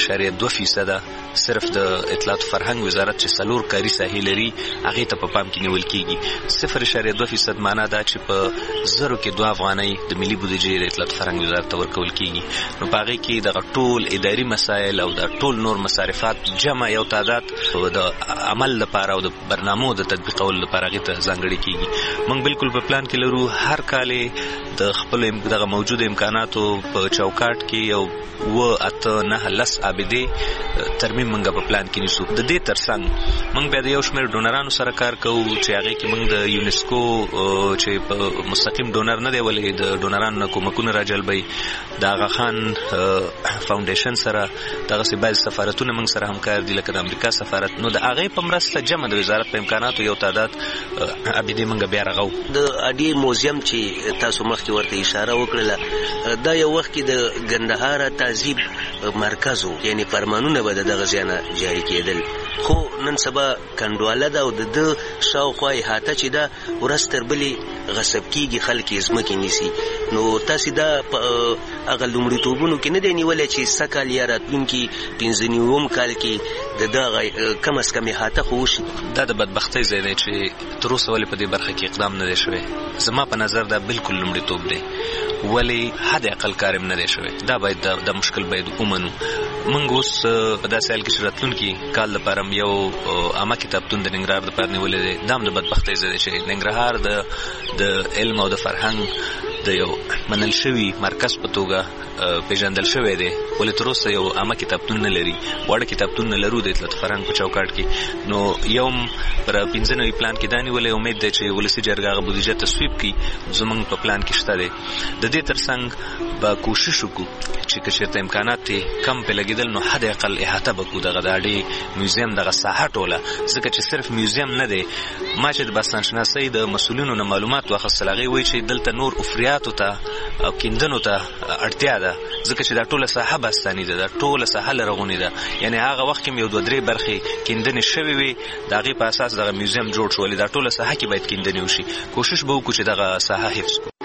0.2% صرف د اطلاعات فرهنګ وزارت چې 4 کاري ساحې لري هغې ته په پام کې نیول کېږي. 0.2% معنا دا چې په 0 کې 2 افغانۍ د ملي بودیجې د اطلاعات فرهنګ وزارت ته ورکول کېږي. نو په هغې کې دغه ټول اداري مسایل او د ټول نور مصارفات جمع یو تعداد د عمل لپاره او د برنامو د تطبیقولو لپاره هغې ته ځانګړې کېږي. موږ بالکل په پلان کې لرو هر کال د خپلو دغه موجوده امکاناتو په چوکاټ کې یو 7-9 عابدې ترمیم موږ په پلان کې نیسو. د دې ترڅنګ موږ بیا د یو شمېر ډونرانو سره کار کوو چې هغې کې موږ د یونسکو چې په مستقیم ډونر نه دی ولې د ډونرانو نه کومکونه راجلبوي، د آغا خان فاونډیشن سره دغسې بعضې سفارتونه موږ سره همکار دي لکه د امریکا سفارت، نو د هغې په مرسته جمع د وزارت په امکاناتو یو تعداد عابدې موږ بیا رغو. د اډې موزیم چې تاسو مخکې ورته اشاره وکړله دا یو وخت کې د ګندهاره تعذیب مرکز و، یعنی فرمانونه به د دغه ځای نه جاري کېدل، خو نن سبا کنډواله ده او د ده شاوخوا احاطه چې ده ورځ تر بلې غصب کېږي، خلک یې ځمکې نیسي. نو تاسې دا په هغه لومړیتوبونو کې نه دی نیولی چې سږ کال یا راتلونکي 15 کال کې د دغه کم از کم احاطه خو وشي؟ دا د بدبختۍ ځای دی چې تر اوسه ولې په دې برخه کې اقدام نه دی شوی. زما په نظر دا بالکل لومړیتوب دی، ولې حد اقل کار هم نه دی شوی. دا باید دا مشکل باید ومنو. موږ اوس په داسې حال کې چې راتلونکي کال لپاره یو عامه کتابتون د ننګرهار دپاره نیولی دی. دا هم د بدبختۍ ځای دی چې ننګرهار د علم او د فرهنګ د یو منل شوي مرکز په توګه پیژندل شوی دی، ولې تر اوسه یو عامه کتابتون نه لري. واړه کتابتون نه لرو د اطلاعات فرهنګ په چوکاټ کې. نو یو پر 15 نوي پلان کې دا نیولی امید دی چې ولسي جرګه هغه بودیجه تصویب کړي، زموږ په پلان کې شته دی. د دې ترڅنګ به کوشش وکړو چې که چېرته امکانات کم پرې لګېدل نو حد اقل احاطه به کړو دغه د اډې میوزیم دغه ساحه ټوله، ځکه چې صرف میوزیم نه دی. ما چې د باستانشناسۍ د مسؤلینو نه معلومات واخیستل هغې وایي چې دلته نور افریاتو ته او کیندنو ته اړتیا ده، ځکه چې دا ټوله ساحه باستاني ده، دا ټوله ساحه لرغونې ده. یعنې هغه وخت کې هم 2-3 برخې کیندنې شوې وي، د هغې په اساس دغه میوزیم جوړ شو، ولې دا ټوله ساحه کې باید کیندنې وشي. کوشش به وکړو چې دغه ساحه حفظ کړو.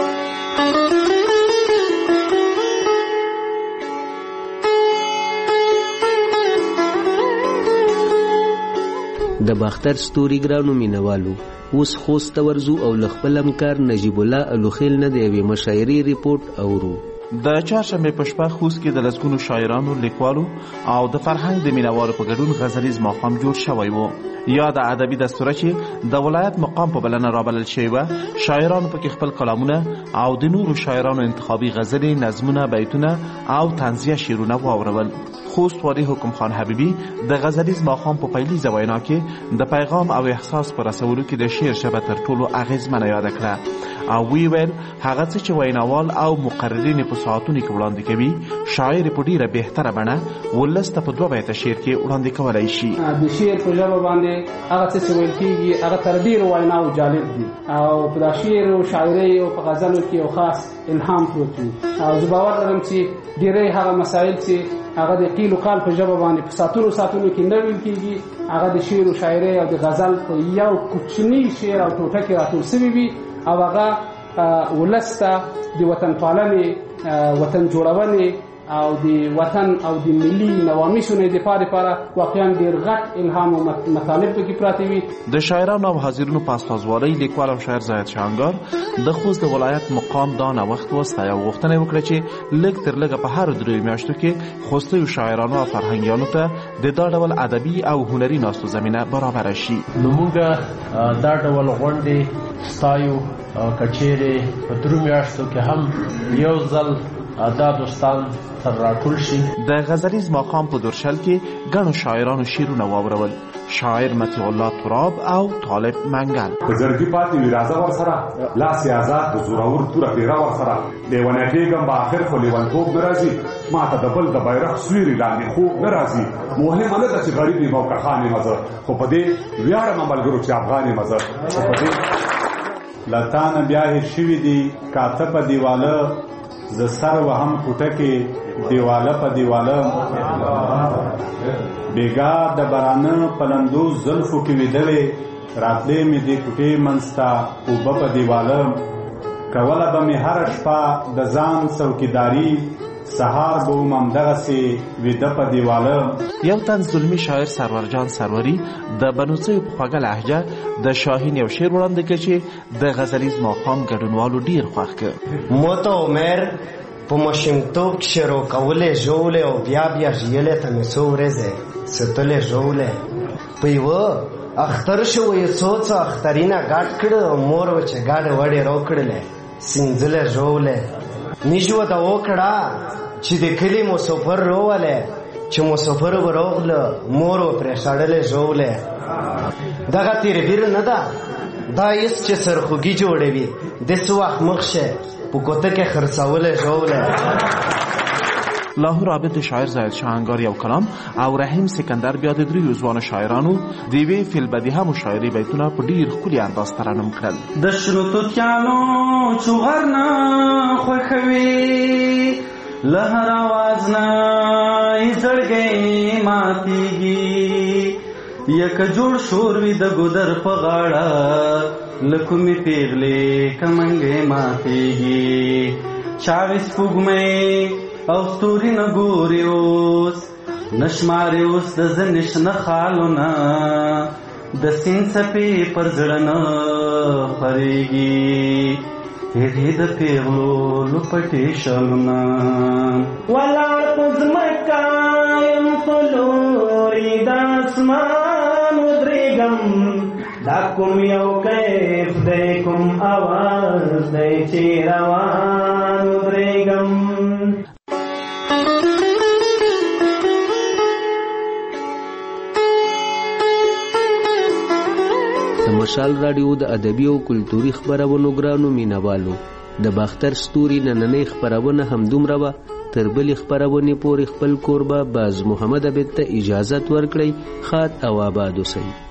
د باختر ستوري ګرانو مینوالو اوس خوست ته ورځو او له خپل همکار نجیب الله الوخیل نه د یوې مشاعرې ریپورټ اورو. د چهارشنبې په شپه خوست کې د لسګونو شاعرانو، لیکوالو او د فرهنګ د مینوالو په ګډون غزلیز ماښام جوړ شوی و. یا د ادبي دستوره چې د ولایت مقام په بلنه رابلل شوی و، شاعرانو پکې خپل کلامونه او د نورو شاعرانو انتخابي غزلې، نظمونه، بیتونه او طنزیه شعرونه واورول. خوست والي حکم خان حبیبي د غزلیز ماښام په پیلیزه وینا کې د پیغام او احساس په رسولو کې د شعر ژبه تر ټولو اغیزمنه یاده کړه او وی ویل هغه څه چې ویناوال او مقررین په ساعتونو کې وړاندې کوي، شاعر په ډیره بهتره بڼه ولس ته په 2 بیته شعر کې وړاندې کولای شي. د شعر په ژبه باندې هغه څه چې ویل کېږي هغه تر ډیرو ویناو جالب دي او په شعر او شاعرۍ او په غزلو کې یو خاص الهام پروت وي او زه باور لرم چې ډیری هغه مسایل چې هغه د قیل او قال په ژبه باندې په ساعتونو کې نه ویل کېږي، هغه د شعر او شاعرۍ او د غزل په یو کوچنی شعر او ټوټه کې راټول شوي وي او هغه ولس ته د وطن پالنې، وطن جوړونې او د وطن او د ملي نواميسو نه دفاع لپاره واقعا ډېر غټ الهام او مطالب پکې پراته وي. د شاعرانو او حاضرینو په استازوالۍ لیکوال او شاعر زاهد شهنګار د خوست د ولایت مقام دا نوښت وستایه او غوښتنه وکړه چې لږ تر لږه په هر 3 میاشتو کې خوستي شاعرانو او فرهنګیانو ته د دا ډول ادبي او هنري ناستو زمینه برابر شي. نو موږ دا ډول غونډې ستایو کچېرې په 3 میاشتو کې هم یو ځل دا دوستان تر راټول شي. د غزلیز ماښام په دورشل کې ګڼو شاعرانو شعرونه واورول. شاعر مطیع الله تراب او طالب منګل په زرګي پاتې وي راځه ورسره لاس آزاد د زورور توره پیرا ورسره لیونه کېږم به آخر خو لیونتوب نه راځي ما ته د بل د بیرغ سویري لاندې خوب نه راځي مهمه نه ده چې غریب یم او که خان یم زه خو په دې ویاړم ملګرو چې افغان یم زه خو په دې لتانه بیا هېر شوي دي کاته په دیواله ز سر وهم کوټه کې دیواله په دیواله بیګا د بارانه پلندو زلفو کې ویدلې راتلې مې دې کوټې منستا اوبه په دیواله کوله به مې هر شپه د ځان څوکیداری سهار به ومم دغسې ویده په دیواله. یو تن ظلمي شاعر سرورجان سروری د بنوڅیو په خوږه لهجه د شاهین یو شعر وړاندې کړ چې د غزلیز ماښام ګډونوالو ډیر خوښ کړ. مو ته عمر په ماشومتوب کې شروع کولې ژولې او بیا ژیلې ته مې څو ورځې ستلې ژولې په یوه اختر شو یې څو اخترینه ګډ کړه مور و چې ګاډه وړې راوکړلې سینځلې ژولې نشو ته وکړه چې د کلي مسافر روولې چې مسافر وروغله مور و پرې سړلې ژولې دغه تیربیر نه ده دا هیڅ چې سرخوږي جوړوي داسې وخت مخشه په کوټه کې خرڅولې ژولې. لاهور عابد شاعر زاهد شهنګار یو کلام او رحیم سکندر بیا د 3 ځوانو شاعرانو د یوې فیلبدیهه مشاعرې بیتونه په ډیر ښکلي انداز ترنم کړل. د شنو توتیانو چغر نه خوښوي له هر اواز نه یې زړګی ماتېږي یک جوړ شور وي د ګودر په غاړه له کومې پیغلې کمنګې ماتېږي چاوې سپوږمۍ او ستوري نه ګوري اوس نشمارې اوس د زنش نه خالونه د سیند څپې پر زړه نه خورېږي هېرې د پیغلو لپټې شالونه ولاړ په ځمکه یم په لوري د اسمان ودرېږم دا کوم یو کیف دی کوم اواز دی چې روان ودرېږم. مشال رادیو د ادبي او کلتوري خبرونو ګرانو مینوالو د باختر ستوري نننۍ خبرونه همدومره وه. تر بلې خبرونې پورې خپل کوربه باز محمد عبید ته اجازت ورکړئ. ښاد او آباد اوسئ.